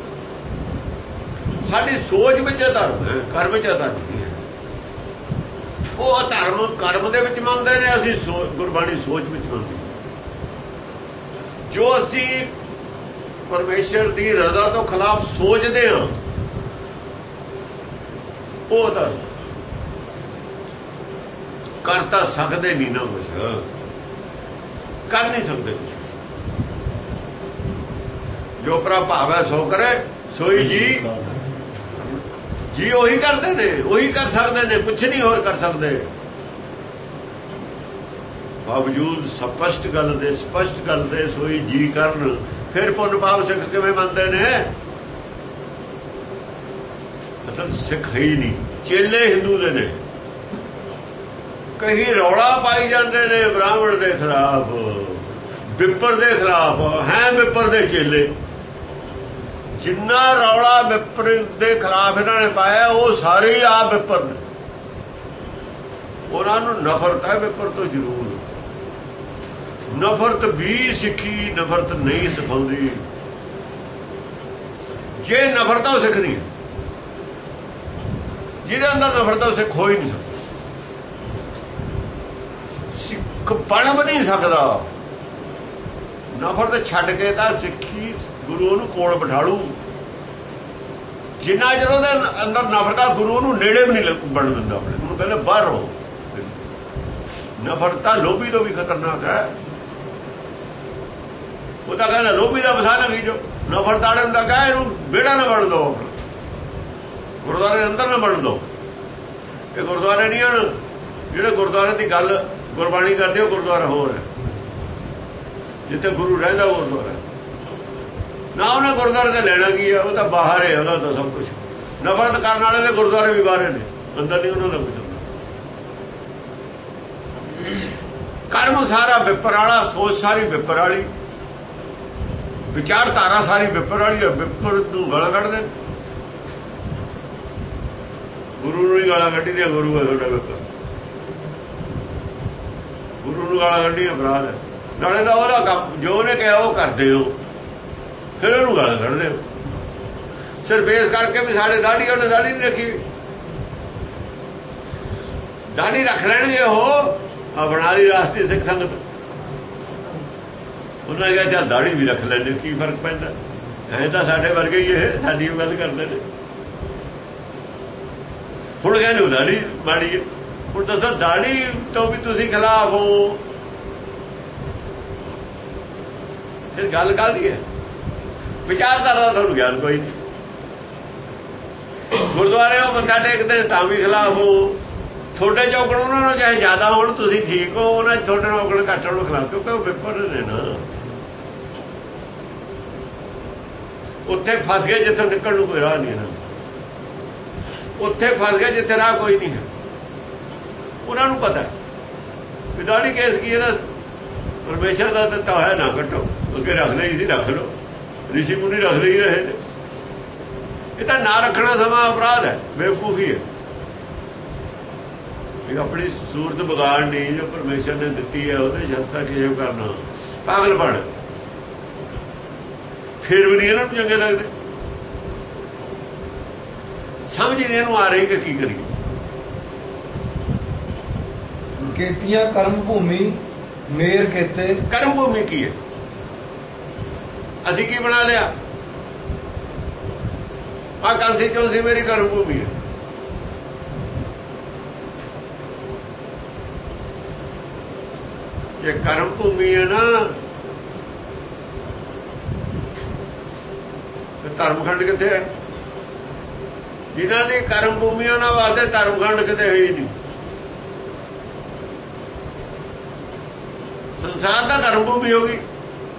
ਸਾਡੀ ਸੋਚ ਵਿੱਚ ਅਧਰਮ ਹੈ, ਕਰਮ ਵਿੱਚ ਅਧਰਮ ਨਹੀਂ ਹੈ। ਉਹ ਅਧਰਮ ਕਰਮ ਦੇ ਵਿੱਚ ਮੰਨਦੇ ਨੇ, ਅਸੀਂ ਗੁਰਬਾਣੀ ਸੋਚ ਵਿੱਚ ਮੰਨਦੇ। ਜੋ ਅਸੀਂ ਪਰਮੇਸ਼ਰ ਦੀ ਰਜ਼ਾ ਤੋਂ ਖਿਲਾਫ ਸੋਚਦੇ ਹਾਂ ਉਹ ਤਾਂ ਕਰ ਤਾਂ ਸਕਦੇ ਨਹੀਂ ਨਾ, ਕੁਛ ਕਰ ਨਹੀਂ ਸਕਦੇ। ਕੁਛ ਜੋ ਪ੍ਰਭਾਵ ਹੈ ਸੋ ਕਰੇ, ਸੋਈ ਜੀ ਜੀ ਉਹੀ ਕਰਦੇ ਨੇ, ਉਹੀ ਕਰ ਸਕਦੇ ਨੇ, ਕੁਛ ਨਹੀਂ ਹੋਰ ਕਰ ਸਕਦੇ। ਬਾਵਜੂਦ ਸਪਸ਼ਟ ਗੱਲ ਦੇ, ਸਪਸ਼ਟ ਗੱਲ ਦੇ ਸੋਈ ਜੀ ਕਰਨ, ਫਿਰ ਪੁੰਨ ਪਾਪ ਸਿੱਖ ਕਿਵੇਂ ਮੰਨਦੇ ਨੇ। ਮਤਲਬ ਸਿੱਖ ਹੀ ਨਹੀਂ, ਚੇਲੇ ਹਿੰਦੂ ਦੇ ਨੇ। ਕਈ ਰੌਲਾ ਪਾਈ ਜਾਂਦੇ ਨੇ ਬ੍ਰਾਹਮਣ ਦੇ ਖਿਲਾਫ, ਵਿਪਰ ਦੇ ਖਿਲਾਫ, ਹੈ ਵਿਪਰ ਦੇ ਚੇਲੇ। ਜਿੰਨਾ ਰੌਲਾ ਵਿਪਰ ਦੇ ਖਿਲਾਫ ਇਹਨਾਂ ਨੇ ਪਾਇਆ, ਉਹ ਸਾਰੇ ਹੀ ਆਪ ਵਿਪਰ ਨੇ। ਉਹਨਾਂ ਨੂੰ ਨਫ਼ਰਤ ਹੈ ਵਿਪਰ ਤੋਂ ਜ਼ਰੂਰ। ਨਫ਼ਰਤ ਵੀ ਸਿੱਖੀ ਨਫ਼ਰਤ ਨਹੀਂ ਸਿਖਾਉਂਦੀ। ਜੇ ਨਫ਼ਰਤ ਉਹ ਸਿੱਖ ਨਹੀਂ, ਜਿਹਦੇ ਅੰਦਰ ਨਫ਼ਰਤ ਉਹ ਸਿੱਖ ਹੋ ਹੀ ਨਹੀਂ ਸਕਦਾ, ਸਿੱਖ ਬਣ ਵੀ ਨਹੀਂ ਸਕਦਾ। ਨਫ਼ਰਤ ਛੱਡ ਕੇ ਤਾਂ ਸਿੱਖੀ ਗੁਰੂ ਨੂੰ ਕੋਲ ਬਿਠਾਲੂ। ਜਿੰਨਾ ਚਿਰ ਉਹਦੇ ਅੰਦਰ ਨਫ਼ਰਤ ਆ, ਗੁਰੂ ਨੂੰ ਨੇੜੇ ਵੀ ਨਹੀਂ ਬਣ ਦਿੰਦਾ ਆਪਣੇ। ਉਹਨੂੰ ਕਹਿੰਦੇ ਬਾਹਰ ਰਹੋ। ਨਫ਼ਰਤ ਲੋਭੀ ਤੋਂ ਵੀ ਖਤਰਨਾਕ ਹੈ। ਉਹ ਤਾਂ ਕਹਿੰਦਾ ਲੋਭੀ ਦਾ ਵਸਾ ਨਾ ਖੀਜੋ। ਨਫ਼ਰਤ ਵਾਲੇ ਹੁੰਦਾ ਕਹੇ ਇਹਨੂੰ ਵਿਹੜਾ ਨਾ ਵੜ ਦਿਓ, ਆਪਣਾ ਗੁਰਦੁਆਰੇ ਅੰਦਰ ਨਾ ਵੜਨ ਦਿਓ। ਇਹ ਗੁਰਦੁਆਰੇ ਨਹੀਂ ਹਨ ਜਿਹੜੇ ਗੁਰਦੁਆਰੇ ਦੀ ਗੱਲ ਗੁਰਬਾਣੀ ਕਰਦੇ ਹੋ। ਗੁਰਦੁਆਰਾ ਹੋਰ ਹੈ ਜਿੱਥੇ ਗੁਰੂ ਰਹਿੰਦਾ, ਗੁਰਦੁਆਰਾ ਨਾ। ਉਹਨੇ ਗੁਰਦੁਆਰੇ ਤੇ ਲੈਣਾ ਕੀ ਹੈ? ਉਹ ਤਾਂ ਬਾਹਰ ਹੈ, ਉਹਦਾ ਤਾਂ ਸਭ ਕੁਛ। ਨਫ਼ਰਤ ਕਰਨ ਵਾਲੇ ਦੇ ਗੁਰਦੁਆਰੇ ਵੀ ਬਾਹਰ ਨੇ, ਅੰਦਰ ਨਹੀਂ ਉਹਨਾਂ ਦਾ ਕੁਛ। ਕਰਮ ਸਾਰਾ ਵਿਪਰ ਵਾਲਾ, ਸੋਚ ਸਾਰੀ ਵਿਪਰ ਵਾਲੀ, ਵਿਚਾਰਧਾਰਾ ਸਾਰੀ ਵਿਪਰ ਵਾਲੀ ਹੈ। ਵਿਪਰ ਨੂੰ ਗਾਲਾਂ ਕੱਢਦੇ, ਗੁਰੂ ਨੂੰ ਹੀ ਗਾਲਾਂ ਕੱਢੀ ਦੀਆਂ। ਗੁਰੂ ਹੈ ਤੁਹਾਡਾ ਵਿਪਰ, ਗੁਰੂ ਨੂੰ ਗਾਲਾਂ ਕੱਢੀਆਂ ਅਪਰਾਧ ਹੈ। ਨਾਲੇ ਦਾ ਉਹਦਾ ਕੰਮ ਜੋ ਉਹਨੇ ਕਿਹਾ ਉਹ ਕਰਦੇ ਹੋ। ਫਿਰ ਉਹਨੂੰ ਗਾਲਾਂ ਕੱਢਦੇ ਹੋ ਸਿਰਫ ਇਸ ਕਰਕੇ ਵੀ ਸਾਡੇ ਦਾੜੀ ਉਹਨੇ ਦਾੜੀ ਨਹੀਂ ਰੱਖੀ ਦਾੜੀ ਰੱਖ ਲੈਣਗੇ ਉਹ ਆ ਬਣਾ ਲਈ ਰਾਸ਼ਟਰੀ ਸਿੱਖ ਸੰਗਤ ਉਹਨਾਂ ਨੇ ਕਿਹਾ ਚੱਲ ਦਾੜੀ ਵੀ ਰੱਖ ਲੈਂਦੇ ਕੀ ਫਰਕ ਪੈਂਦਾ ਐਂ ਤਾਂ ਸਾਡੇ ਵਰਗੇ ਹੀ ਇਹ ਸਾਡੀ ਉਹ ਗੱਲ ਕਰਦੇ ਨੇ ਹੁਣ ਕਹਿੰਦੇ ਦਾੜੀ ਮਾੜੀ ਹੈ ਹੁਣ ਦੱਸੋ ਦਾੜੀ ਤੋਂ ਵੀ ਤੁਸੀਂ ਖਿਲਾਫ ਹੋ ਫਿਰ ਗੱਲ ਕਾਹਦੀ ਹੈ ਵਿਚਾਰਧਾਰਾ ਦਾ ਤੁਹਾਨੂੰ ਗਿਆਨ ਕੋਈ ਨਹੀਂ ਗੁਰਦੁਆਰੇ ਉਹ ਬੰਦਾ ਟੇਕਦੇ ਤਾਂ ਵੀ ਖਿਲਾਫ ਹੋ ਤੁਹਾਡੇ ਚੌਕੜ ਉਹਨਾਂ ਨੂੰ ਚਾਹੇ ਜ਼ਿਆਦਾ ਹੋਣ ਤੁਸੀਂ ਠੀਕ ਹੋ ਉਹਨਾਂ ਤੁਹਾਡੇ ਨਾਲ ਔਕੜ ਘੱਟ ਹੋਣ ਖਿਲਾਫ ਕਿਉਂਕਿ ਉਹ ਵਿਪਰ ਨੇ ਨਾ ਉੱਥੇ ਫਸ ਗਏ ਜਿੱਥੇ ਨਿਕਲਣ ਨੂੰ ਕੋਈ ਰਾਹ ਨਹੀਂ ਨਾ ਉੱਥੇ ਫਸ ਗਏ ਜਿੱਥੇ ਰਾਹ ਕੋਈ ਨਹੀਂ ਹੈ ਉਹਨਾਂ ਨੂੰ ਪਤਾ ਵੀ ਦਾੜੀ ਕੇਸ ਕੀ ਇਹਦਾ ਪਰਮੇਸ਼ਰ ਦਾ ਦਿੱਤਾ ਹੋਇਆ ਨਾ ਕੱਟੋ ਅੱਗੇ ਰੱਖਦੇ ਹੀ ਸੀ ਰੱਖ ਲਓ ਰਿਸ਼ੀ ਮੁਨੀ ਰੱਖਦੇ ਹੀ ਰਹੇ ਨੇ ਇਹ ਤਾਂ ਨਾ ਰੱਖਣਾ ਸਮਾਂ ਅਪਰਾਧ ਹੈ ਬੇਵਕੂਫੀ ਹੈ ਇਹ ਆਪਣੀ ਸੂਰਤ ਵਿਗਾੜਨੀ ਜੋ ਪਰਮੇਸ਼ਰ ਨੇ ਦਿੱਤੀ ਹੈ ਉਹਦੇ ਸ਼ਸਤਰ ਕਿਉਂ ਕਰਨਾ ਪਾਗਲ ਬਣ ਫਿਰ ਵੀ ਨਹੀਂ ਇਹਨਾਂ ਨੂੰ ਚੰਗੇ ਲੱਗਦੇ ਸਮਝ ਨਹੀਂ ਇਹਨੂੰ ਆ ਰਹੀ ਕਿ ਕੀ ਕਰੀਏ ਕੇਤੀਆਂ ਕਰਮ ਭੂਮੀ ਮੇਰ ਕੇਤੇ ਕਰਮ ਭੂਮੀ ਕੀ ਹੈ ਅਸੀਂ ਕੀ ਬਣਾ ਲਿਆ ਆ ਕਾਂਸੀ ਚੋਂ ਸੀ ਮੇਰੀ ਕਰਮ ਭੂਮੀ ਹੈ ਇਹ ਕਰਮ ਭੂਮੀ ਹੈ ਨਾ ਧਰਮਖੰਡ ਕਿੱਥੇ ਹੈ ਜਿਨ੍ਹਾਂ ਦੀ ਕਰਮ ਭੂਮੀ ਉਹਨਾਂ ਵਾਸਤੇ ਧਰਮਖੰਡ ਕਿਤੇ ਹੈ ਹੀ ਨਹੀਂ ਸੰਸਾਰ ਦਾ ਕਰਮ ਭੂਮੀ ਹੋ ਗਈ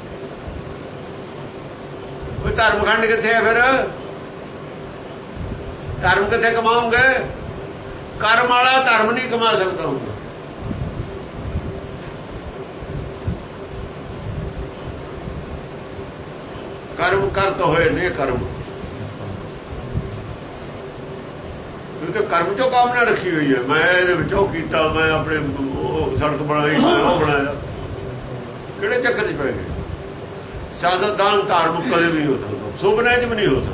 ਕੋਈ ਧਰਮਖੰਡ ਕਿੱਥੇ ਹੈ ਫਿਰ ਧਰਮ ਕਿੱਥੇ ਕਮਾਉਂਗੇ ਕਰਮ ਵਾਲਾ ਧਰਮ ਨਹੀਂ ਕਮਾ ਸਕਦਾ ਹੁੰਦਾ ਕਰਮ ਕਰਤ ਹੋਏ ਨੇ ਕਰਮ ਕਿਉਂਕਿ ਕਰਮ ਚੋਂ ਕਾਮਨਾ ਰੱਖੀ ਹੋਈ ਹੈ ਮੈਂ ਇਹਦੇ ਵਿੱਚੋਂ ਕੀਤਾ ਮੈਂ ਆਪਣੇ ਉਹ ਸੜਕ ਬਣਾਈ ਮੈਂ ਉਹ ਬਣਾਇਆ ਕਿਹੜੇ ਚੱਕਰ 'ਚ ਪੈ ਗਏ ਸਿਆਸਤਦਾਨ ਧਾਰਮਿਕ ਕਦੇ ਵੀ ਨਹੀਂ ਹੋ ਸਕਦਾ ਸੁਪਨੇ 'ਚ ਵੀ ਨਹੀਂ ਹੋ ਸਕਦਾ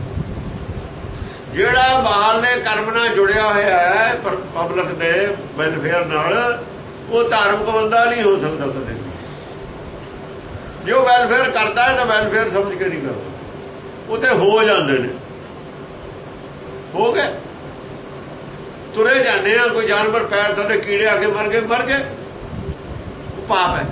ਜਿਹੜਾ ਬਾਹਰਲੇ ਕਰਮ ਨਾਲ ਜੁੜਿਆ ਹੋਇਆ ਹੈ ਪਰ ਪਬਲਿਕ ਦੇ ਵੈਲਫੇਅਰ ਨਾਲ ਉਹ ਧਾਰਮਿਕ ਬੰਦਾ ਨਹੀਂ ਹੋ ਸਕਦਾ ਕਦੇ ਵੀ ਜੇ ਉਹ ਵੈਲਫੇਅਰ ਕਰਦਾ ਹੈ ਤਾਂ ਵੈਲਫੇਅਰ ਸਮਝ ਕੇ ਨਹੀਂ ਕਰਦਾ ਉਹ ਤੇ ਹੋ ਜਾਂਦੇ ਨੇ ਹੋ ਗਏ ਤੁਰੇ ਜਾਂਦੇ ਆ ਕੋਈ ਜਾਨਵਰ ਪੈਰ ਥੱਲੇ ਕੀੜੇ ਆ ਕੇ ਮਰ ਗਏ ਮਰ ਗਏ ਉਹ ਪਾਪ ਹੈ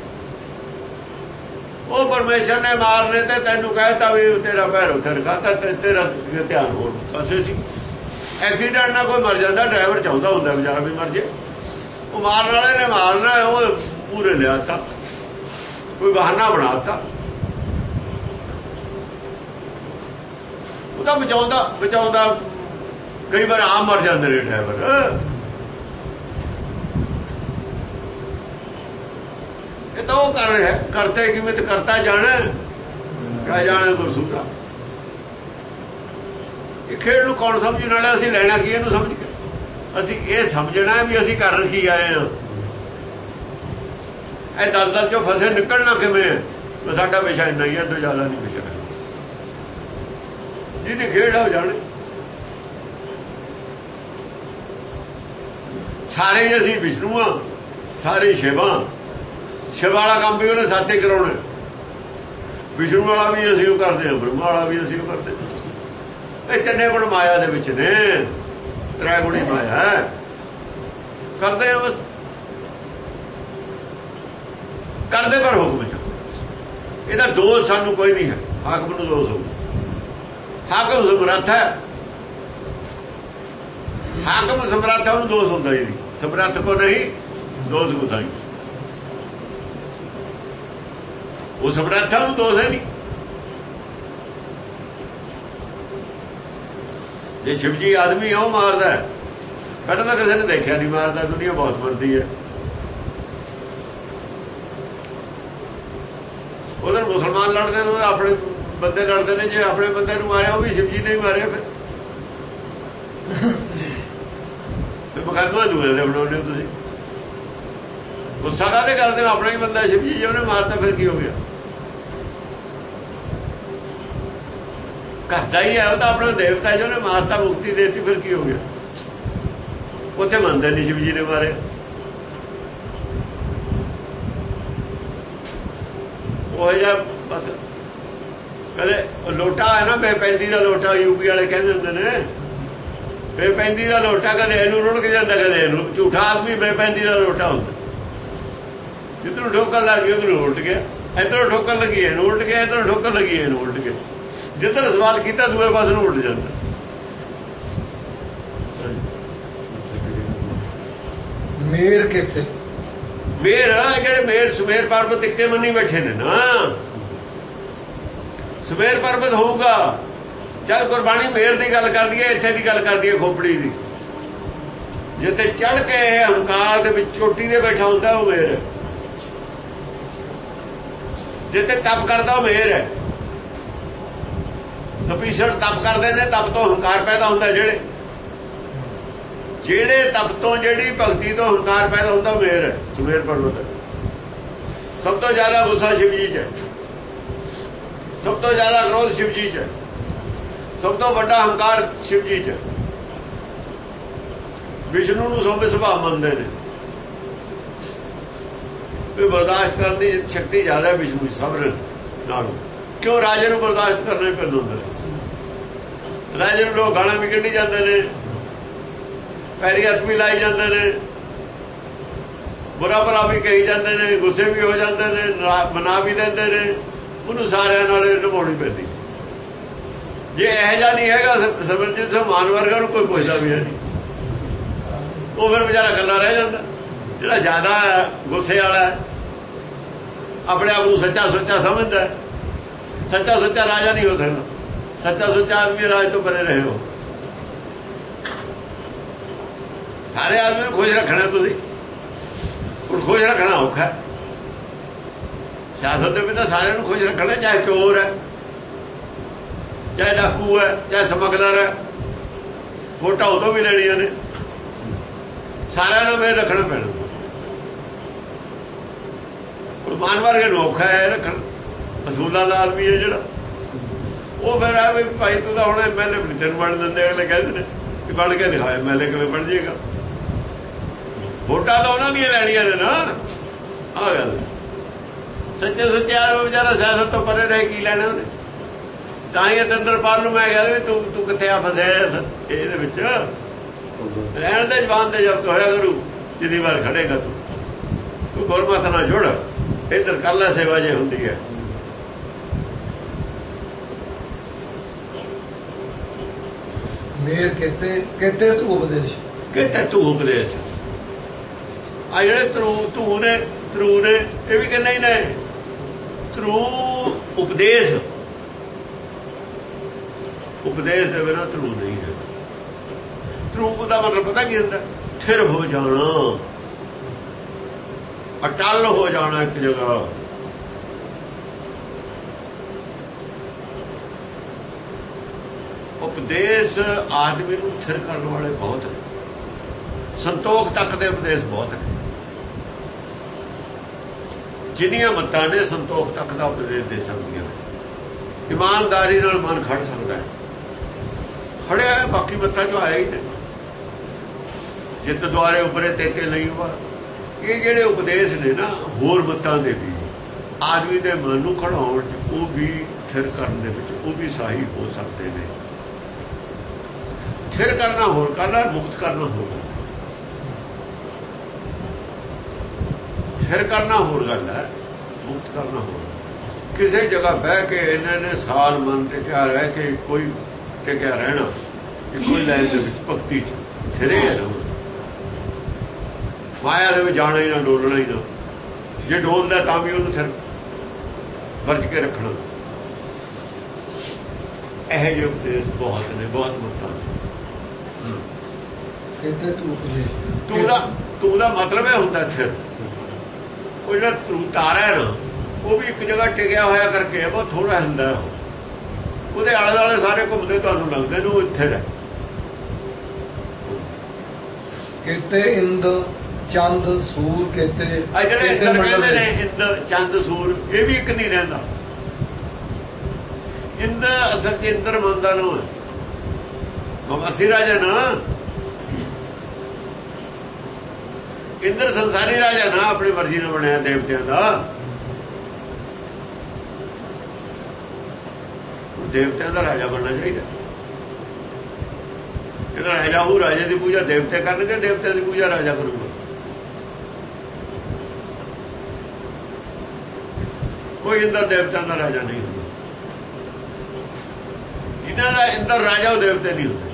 ਉਹ ਪਰਮੇਸ਼ਰ ਨੇ ਮਾਰਨੇ ਤੇ ਤੈਨੂੰ ਕਹਿਤਾ ਵੀ ਤੇਰਾ ਪੈਰ ਉੱਥੇ ਰਖਾਤਾ ਤੇਰਾ ਧਿਆਨ ਹੋਰ ਪਾਸੇ ਸੀ ਐਕਸੀਡੈਂਟ ਨਾਲ ਕੋਈ ਮਰ ਜਾਂਦਾ ਡਰਾਈਵਰ ਚਾਹੁੰਦਾ ਹੁੰਦਾ ਵਿਚਾਰਾ ਵੀ ਮਰ ਜੇ ਉਹ ਮਾਰਨ ਵਾਲੇ ਨੇ ਮਾਰਨਾ ਉਹ ਪੂਰੇ ਲਿਆਤਾ ਕੋਈ ਬਹਾਨਾ ਬਣਾਤਾ ਉਹਦਾ ਬਚਾਉਂਦਾ ਬਚਾਉਂਦਾ ਕਈ ਵਾਰ ਆਮ ਮਰ ਜਾਂਦੇ ਨੇ ਡਰਾਈਵਰ ਇਹ ਤਾਂ ਉਹ ਕਰ ਰਿਹਾ ਕਰਤੇ ਕਿਵੇਂ ਤੇ ਕਰਤਾ ਜਾਣਾ ਕਹਿ ਜਾਣਾ ਗੁਰਸੂਤਾ ਇਹ ਖੇਡ ਨੂੰ ਕੌਣ ਸਮਝਣ ਵਾਲਾ ਅਸੀਂ ਲੈਣਾ ਕੀ ਇਹਨੂੰ ਸਮਝ ਕੇ ਅਸੀਂ ਇਹ ਸਮਝਣਾ ਵੀ ਅਸੀਂ ਕਰਨ ਕੀ ਆਏ ਹਾਂ ਇਹ ਦਲਦਲ ਚੋਂ ਫਸੇ ਨਿਕਲਣਾ ਕਿਵੇਂ ਸਾਡਾ ਵਿਸ਼ਾ ਇੰਨਾ ਹੀ ਹੈ ਤੋਂ ਜ਼ਿਆਦਾ ਨਹੀਂ ਵਿਸ਼ਾ ਜਿਹਦੀ ਖੇਡ ਹੋ ਜਾਣੇ ਸਾਰੇ ਅਸੀਂ ਵਿਸ਼ਨੂੰ ਆ ਸਾਰੇ ਸ਼ਿਵਾ ਸ਼ਿਵ ਵਾਲਾ ਕੰਮ ਵੀ ਉਹਨੇ ਸਾਥੇ ਕਰਾਉਣਾ ਵਿਸ਼ਨੂੰ ਵਾਲਾ ਵੀ ਅਸੀਂ ਉਹ ਕਰਦੇ ਹਾਂ ਬ੍ਰਹਮਾ ਵਾਲਾ ਵੀ ਅਸੀਂ ਉਹ ਕਰਦੇ ਇਹ ਤਿੰਨੇ ਗੁਣ ਮਾਇਆ ਦੇ ਵਿੱਚ ਨੇ ਤ੍ਰੈ ਗੁਣੀ ਮਾਇਆ ਕਰਦੇ ਆ ਬਸ ਕਰਦੇ ਪਰ ਹੁਕਮ ਚ ਇਹਦਾ ਦੋਸ਼ ਸਾਨੂੰ ਕੋਈ ਨਹੀਂ ਹੈ ਹਾਕਮ ਨੂੰ ਦੋਸ਼ ਹੋਊ ਹਾਕਮ ਸਮਰੱਥ ਹੈ ਹਾਕਮ ਸਮਰੱਥ ਹੈ ਉਹਨੂੰ ਦੋਸ਼ ਹੁੰਦਾ ਹੀ ਨਹੀਂ ਸਮਰੱਥ ਕੋ ਨਹੀਂ ਦੋਸ਼ ਗੁਸਾਈ ਉਹ ਸਮਰੱਥ ਹੈ ਉਹਨੂੰ ਦੋਸ਼ ਹੈ ਨਹੀਂ ਜੇ ਸ਼ਿਵ ਜੀ ਆਦਮੀ ਉਹ ਮਾਰਦਾ ਪਹਿਲਾਂ ਤਾਂ ਕਿਸੇ ਨੇ ਦੇਖਿਆ ਨਹੀਂ ਮਾਰਦਾ ਦੁਨੀਆ ਬਹੁਤ ਮਰਦੀ ਹੈ ਉਧਰ ਮੁਸਲਮਾਨ ਲੜਦੇ ਨੇ ਆਪਣੇ ਬੰਦੇ ਲੜਦੇ ਨੇ ਜੇ ਆਪਣੇ ਬੰਦੇ ਨੂੰ ਮਾਰਿਆ ਉਹ ਵੀ ਸ਼ਿਵ ਜੀ ਨੇ ਹੀ ਮਾਰਿਆ ਫਿਰ ਮੁਕੱਦਮਾ ਦੂਏ ਦੇ ਬਣਾਉਂਦੇ ਤੁਸੀਂ ਗੁੱਸਾ ਕਾਹਦੇ ਕਰਦੇ ਹੋ ਆਪਣਾ ਹੀ ਬੰਦਾ ਸ਼ਿਵ ਜੀ ਜੇ ਉਹਨੇ ਮਾਰਤਾ ਫਿਰ ਕੀ ਹੋ ਗਿਆ ਕਰਦਾ ਹੀ ਹੈ, ਉਹ ਤਾਂ ਆਪਣਾ ਦੇਵਤਾ ਜਿਹਨੇ ਮਾਰਤਾ ਮੁਕਤੀ ਦੇਤੀ, ਫਿਰ ਕੀ ਹੋ ਗਿਆ? ਉੱਥੇ ਮੰਨਦੇ ਨਹੀਂ ਸ਼ਿਵ ਜੀ ਨੇ ਮਾਰੇ। ਉਹ ਜਿਹਾ ਬਸ ਕਦੇ ਲੋਟਾ ਹੈ ਨਾ ਬੇਪੈਂਦੀ ਦਾ ਲੋਟਾ, ਯੂਪੀ ਵਾਲੇ ਕਹਿੰਦੇ ਹੁੰਦੇ ਨੇ ਬੇਪੈਂਦੀ ਦਾ ਲੋਟਾ, ਕਦੇ ਇਹਨੂੰ ਰੁੜ ਕੇ ਜਾਂਦਾ ਕਦੇ ਇਹਨੂੰ। ਝੂਠਾ ਆਦਮੀ ਬੇਪੈਂਦੀ ਦਾ ਲੋਟਾ ਹੁੰਦਾ, ਜਿੱਧਰੋਂ ਠੋਕਰ ਲੱਗ ਗਈ ਉਧਰੋਂ ਉਲਟ ਗਿਆ, ਇੱਧਰੋਂ ਠੋਕਰ ਲੱਗੀ ਇਹਨੂੰ ਉਲਟ ਗਿਆ, ਇੱਧਰੋਂ ਠੋਕਰ ਲੱਗੀ ਇਹਨੂੰ ਉਲਟ ਗਿਆ, ਜਿੱਧਰ ਸਵਾਲ ਕੀਤਾ ਦੂਏ ਪਾਸੇ ਨੂੰ ਉਲਟ ਜਾਂਦਾ। ਮੇਰ ਕਿਤੇ ਮੇਰ ਜਿਹੜੇ ਮੇਰ ਸੁਮੇਰ ਪਰਬਤ ਇੱਕੇ ਮੰਨੀ ਬੈਠੇ ਨੇ ਨਾ। ਸੁਮੇਰ ਪਰਬਤ ਹੋਊਗਾ ਜਦ ਗੁਰਬਾਣੀ ਮੇਰ ਦੀ ਗੱਲ ਕਰਦੀ ਹੈ, ਇੱਥੇ ਦੀ ਗੱਲ ਕਰਦੀ ਹੈ ਖੋਪੜੀ ਦੀ। ਜਿੱਥੇ ਚੜ ਕੇ ਹੰਕਾਰ ਦੇ ਵਿੱਚ ਚੋਟੀ ਦੇ ਬੈਠਾ ਹੁੰਦਾ ਉਹ ਮੇਰ ਹੈ, ਜਿੱਥੇ ਤਪ ਕਰਦਾ ਉਹ ਮੇਰ ਹੈ। ਤਪੀਸ਼ਰ ਤਪ ਕਰਦੇ ਨੇ, ਤਪ ਤੋਂ ਹੰਕਾਰ ਪੈਦਾ ਹੁੰਦਾ। ਜਿਹੜੇ ਜਿਹੜੇ ਤਪ ਤੋਂ ਜਿਹੜੀ ਭਗਤੀ ਤੋਂ ਹੰਕਾਰ ਪੈਦਾ ਹੁੰਦਾ ਉਹ ਮੇਰ ਹੈ, ਸੁਮੇਰ ਪਰਬਤ। ਸਭ ਤੋਂ ਜ਼ਿਆਦਾ ਗੁੱਸਾ ਸ਼ਿਵ ਜੀ 'ਚ ਹੈ, ਸਭ ਤੋਂ ਜ਼ਿਆਦਾ ਕ੍ਰੋਧ ਸ਼ਿਵ ਜੀ 'ਚ ਹੈ, ਸਭ ਤੋਂ ਵੱਡਾ ਹੰਕਾਰ ਸ਼ਿਵ ਜੀ 'ਚ ਹੈ। ਵਿਸ਼ਨੂੰ ਨੂੰ ਸੋਭੇ ਸੁਭਾਅ ਮੰਨਦੇ ਨੇ, ਵੀ ਬਰਦਾਸ਼ਤ ਕਰਨ ਦੀ ਸ਼ਕਤੀ ਜ਼ਿਆਦਾ ਹੈ ਵਿਸ਼ਨੂੰ ਸਬਰ ਨਾਲੋਂ। ਕਿਉਂ? ਰਾਜੇ ਨੂੰ ਬਰਦਾਸ਼ਤ ਕਰਨਾ ਹੀ ਪੈਂਦਾ ਹੁੰਦਾ। ਰਾਜੇ ਨੂੰ ਲੋਕ ਗਾਲਾਂ ਵੀ ਕੱਢੀ ਜਾਂਦੇ ਨੇ, ਪੈਰੀ ਹੱਥ ਵੀ ਲਾਈ ਜਾਂਦੇ ਨੇ, ਬੁਰਾ ਭਲਾ ਵੀ ਕਹੀ ਜਾਂਦੇ ਨੇ, ਗੁੱਸੇ ਵੀ ਹੋ ਜਾਂਦੇ ਨੇ, ਮਨਾ ਵੀ ਲੈਂਦੇ ਨੇ। ਉਹਨੂੰ ਸਾਰਿਆਂ ਨਾਲ ਨਿਭਾਉਣੀ ਪੈਂਦੀ। ਜੇ ਇਹੋ ਜਿਹਾ ਨਹੀਂ ਹੈਗਾ ਸਿਮਰਨਜੀਤ ਸਿੰਘ ਮਾਨ ਵਰਗਾ, ਨੂੰ ਕੋਈ ਪੁੱਛਦਾ ਵੀ ਹੈ ਨਹੀਂ, ਉਹ ਫਿਰ ਵਿਚਾਰਾ ਇਕੱਲਾ ਰਹਿ ਜਾਂਦਾ। ਜਿਹੜਾ ਜ਼ਿਆਦਾ ਗੁੱਸੇ ਵਾਲਾ ਹੈ, ਆਪਣੇ ਆਪ ਨੂੰ ਸੱਚਾ ਸੁੱਚਾ ਸਮਝਦਾ, ਸੱਚਾ ਸੁੱਚਾ ਰਾਜਾ ਨਹੀਂ ਹੋ ਸਕਦਾ। ਸੱਚਾ ਸੁੱਚਾ ਆਦਮੀ ਰਾਜ ਤੋਂ ਪਰੇ ਰਹੇ ਹੋ। ਸਾਰੇ ਆਦਮੀ ਨੂੰ ਖੁਸ਼ ਰੱਖਣਾ ਤੁਸੀਂ, ਹੁਣ ਖੁਸ਼ ਰੱਖਣਾ ਔਖਾ। ਸਿਆਸਤ ਦੇ ਵਿੱਚ ਤਾਂ ਸਾਰਿਆਂ ਨੂੰ ਖੁਸ਼ ਰੱਖਣਾ, ਚਾਹੇ ਚੋਰ ਹੈ, ਚਾਹੇ ਡਾਕੂ ਹੈ, ਚਾਹੇ ਸਮਗਲਰ ਹੈ, ਵੋਟਾਂ ਉਦੋਂ ਵੀ ਲੈਣੀਆਂ ਨੇ, ਸਾਰਿਆਂ ਨੂੰ ਮੇਰ ਰੱਖਣਾ ਪੈਣਾ। ਹੁਣ ਮਾਨ ਵਰਗੇ ਨੂੰ ਔਖਾ ਹੈ ਰੱਖਣ, ਅਸੂਲਾਂ ਦਾ ਆਦਮੀ ਹੈ ਜਿਹੜਾ। ਉਹ ਫਿਰ ਆ ਵੀ ਭਾਈ ਤੂੰ ਤਾਂ ਹੁਣ ਐਮ ਐਲ ਏ ਵੀ ਤੈਨੂੰ ਬਣ ਦਿੰਦੇ, ਅਗਲੇ ਕਹਿੰਦੇ ਨੇ ਕਿ ਬਣ ਕੇ ਦਿਖਾਏ ਐਮ ਐਲ ਏ ਕਿਵੇਂ ਬਣ ਜਾਏਗਾ। ਵੋਟਾਂ ਤਾਂ ਉਹਨਾਂ ਦੀਆਂ ਲੈਣੀਆਂ ਨੇ ਨਾ। ਆਹ ਗੱਲ ਸੱਚੇ ਸੁੱਚੇ ਆਦਮੀ ਵਿਚਾਰਾ ਸਿਆਸਤ ਤੋਂ ਪਰੇ ਰਹੇ, ਕੀ ਲੈਣਾ ਉਹਨੇ? ਤਾਂ ਹੀ ਅੰਦਰਪਾਲ ਨੂੰ ਮੈਂ ਕਹਿੰਦਾ ਵੀ ਤੂੰ ਤੂੰ ਕਿੱਥੇ ਆ ਫਸਿਆ ਇਹਦੇ ਵਿੱਚ। ਰਹਿਣ ਦੇ ਜਵਾਨ ਦੇ ਜ਼ਬਤ ਹੋਇਆ ਕਰੂ, ਜਿੰਨੀ ਵਾਰ ਖੜੇਗਾ ਤੂੰ ਤੂੰ ਗੁਰਮਤਿ ਨਾਲ ਜੁੜ, ਇੱਧਰ ਕਰ ਲੈ ਸੇਵਾ ਜੇ ਹੁੰਦੀ ਹੈ। ਮੇਰ ਕਿਤੇ ਕਿਤੇ ਤੂੰ ਉਪਦੇਸ਼, ਕਿਤੇ ਤੂੰ ਉਪਦੇਸ਼। ਆ ਜਿਹੜੇ ਤਰੂ ਧੂ ਨੇ, ਤਰੂ ਨੇ, ਇਹ ਵੀ ਕਹਿੰਦੇ ਹੀ ਨੇ ਤਰੂ ਉਪਦੇਸ਼। ਉਪਦੇਸ਼ ਦੇ ਬਿਨਾਂ ਤਰੂ ਨਹੀਂ ਹੈ। ਤਰੂ ਦਾ ਮਤਲਬ ਪਤਾ ਕੀ ਹੁੰਦਾ? ਠਿਰ ਹੋ ਜਾਣਾ, ਅਟਲ ਹੋ ਜਾਣਾ ਇੱਕ ਜਗ੍ਹਾ। ਉਪਦੇਸ਼ ਆਦਮੀ ਨੂੰ ਥਿਰ ਕਰਨ ਵਾਲੇ ਬਹੁਤ ਨੇ। ਸੰਤੋਖ ਤੱਕ ਦੇ ਉਪਦੇਸ਼ ਬਹੁਤ ਨੇ। ਜਿੰਨੀਆਂ ਮੱਤਾਂ ਨੇ ਸੰਤੋਖ ਤੱਕ ਦਾ ਉਪਦੇਸ਼ ਦੇ ਸਕਦੀਆਂ ਨੇ। ਇਮਾਨਦਾਰੀ ਨਾਲ ਮਨ ਖੜ ਸਕਦਾ ਹੈ, ਖੜਿਆ। ਬਾਕੀ ਮੱਤਾਂ ਚੋਂ ਆਇਆ ਹੀ ਨਹੀਂ। ਜਿੱਤ ਦੁਆਰੇ ਉੱਪਰੇ ਤੇਤੇ ਨਹੀਂ ਹੁਆ। ਇਹ ਜਿਹੜੇ ਉਪਦੇਸ਼ ਨੇ ਨਾ ਹੋਰ ਮੱਤਾਂ ਦੇ ਵੀ ਆਦਮੀ ਦੇ ਮਨ ਨੂੰ ਖੜਾਉਣ ਚ, ਉਹ ਵੀ ਥਿਰ ਕਰਨ ਦੇ ਵਿੱਚ ਉਹ ਵੀ ਸਹਾਈ ਹੋ ਸਕਦੇ ਨੇ। ਥਿਰ ਕਰਨਾ ਹੋਰ ਕਰਨਾ, ਮੁਕਤ ਕਰਨਾ ਹੋਰ। ਥਿਰ ਕਰਨਾ ਹੋਰ ਗੱਲ ਹੈ, ਮੁਕਤ ਕਰਨਾ ਹੋਰ। ਕਿਸੇ ਜਗ੍ਹਾ ਬਹਿ ਕੇ ਇਹਨਾਂ ਨੇ ਸਾਲ ਮਨ ਤੇ ਕਿਆ ਰਹਿ ਕੇ ਕੋਈ ਤੇ ਕਿਆ ਰਹਿਣਾ, ਕੋਈ ਲਾਈਨ ਦੇ ਵਿੱਚ ਭਗਤੀ ਚ ਥਿਰੇ ਰਹਿਣਾ। ਮਾਇਆ ਦੇ ਵਿੱਚ ਜਾਣਾ ਹੀ ਨਾ, ਡੋਲਣਾ ਹੀ ਨਾ। ਜੇ ਡੋਲਦਾ ਤਾਂ ਵੀ ਉਹਨੂੰ ਥਿਰ ਵਰਜ ਕੇ ਰੱਖਣਾ। ਇਹੋ ਜਿਹੇ ਉਪਦੇਸ਼ ਬਹੁਤ ਨੇ, ਬਹੁਤ ਮੱਤਾਂ ਨੇ। ਕਿਤੇ ਤੂੰ ਉਪਦੇਸ਼, ਤੂੰ ਦਾ ਤੂੰ ਦਾ ਮਤਲਬ ਇਹ ਹੁੰਦਾ ਥਿਰ। ਉਹ ਜਿਹੜਾ ਤੂੰ ਤਾਰਾ ਹੈ ਨਾ, ਉਹ ਵੀ ਇੱਕ ਜਗ੍ਹਾ ਟਿਕਿਆ ਹੋਇਆ ਕਰਕੇ ਬਹੁਤ ਥੋੜਾ ਹੁੰਦਾ। ਉਹਦੇ ਆਲੇ ਦੁਆਲੇ ਸਾਰੇ ਘੁੰਮਦੇ ਤੁਹਾਨੂੰ ਲੱਗਦੇ ਨੇ ਉਹ ਇੱਥੇ ਰਹਿ। ਕਿਤੇ ਇੰਦ ਚੰਦ ਸੂਰ, ਕਿਤੇ ਆ ਜਿਹੜੇ ਇੰਦਰ ਕਹਿੰਦੇ ਨੇ, ਇੰਦਰ ਚੰਦ ਸੂਰ, ਇਹ ਵੀ ਇੱਕ ਨਹੀਂ ਰਹਿੰਦਾ। ਇੰਦਰ ਅਸਲ 'ਚ ਇੰਦਰ ਮੰਨਦਾ ਨਾ ਮਮਸੀ ਰਾਜਾ ਨਾ, ਇੰਦਰ ਸੰਸਾਰੀ ਰਾਜਾ ਨਾ, ਆਪਣੀ ਮਰਜ਼ੀ ਨਾਲ ਬਣਿਆ ਦੇਵਤਿਆਂ ਦਾ। ਦੇਵਤਿਆਂ ਦਾ ਰਾਜਾ ਬਣਨਾ ਚਾਹੀਦਾ। ਜਿਹੜਾ ਰਾਜਾ ਉਹ ਰਾਜੇ ਦੀ ਪੂਜਾ ਦੇਵਤੇ ਕਰਨਗੇ, ਦੇਵਤਿਆਂ ਦੀ ਪੂਜਾ ਰਾਜਾ ਕਰੂਗਾ। ਕੋਈ ਇੰਦਰ ਦੇਵਤਿਆਂ ਦਾ ਰਾਜਾ ਨਹੀਂ ਹੁੰਦਾ। ਇਹਨਾਂ ਦਾ ਇੰਦਰ ਰਾਜਾ ਉਹ ਦੇਵਤੇ ਨਹੀਂ ਹੁੰਦੇ।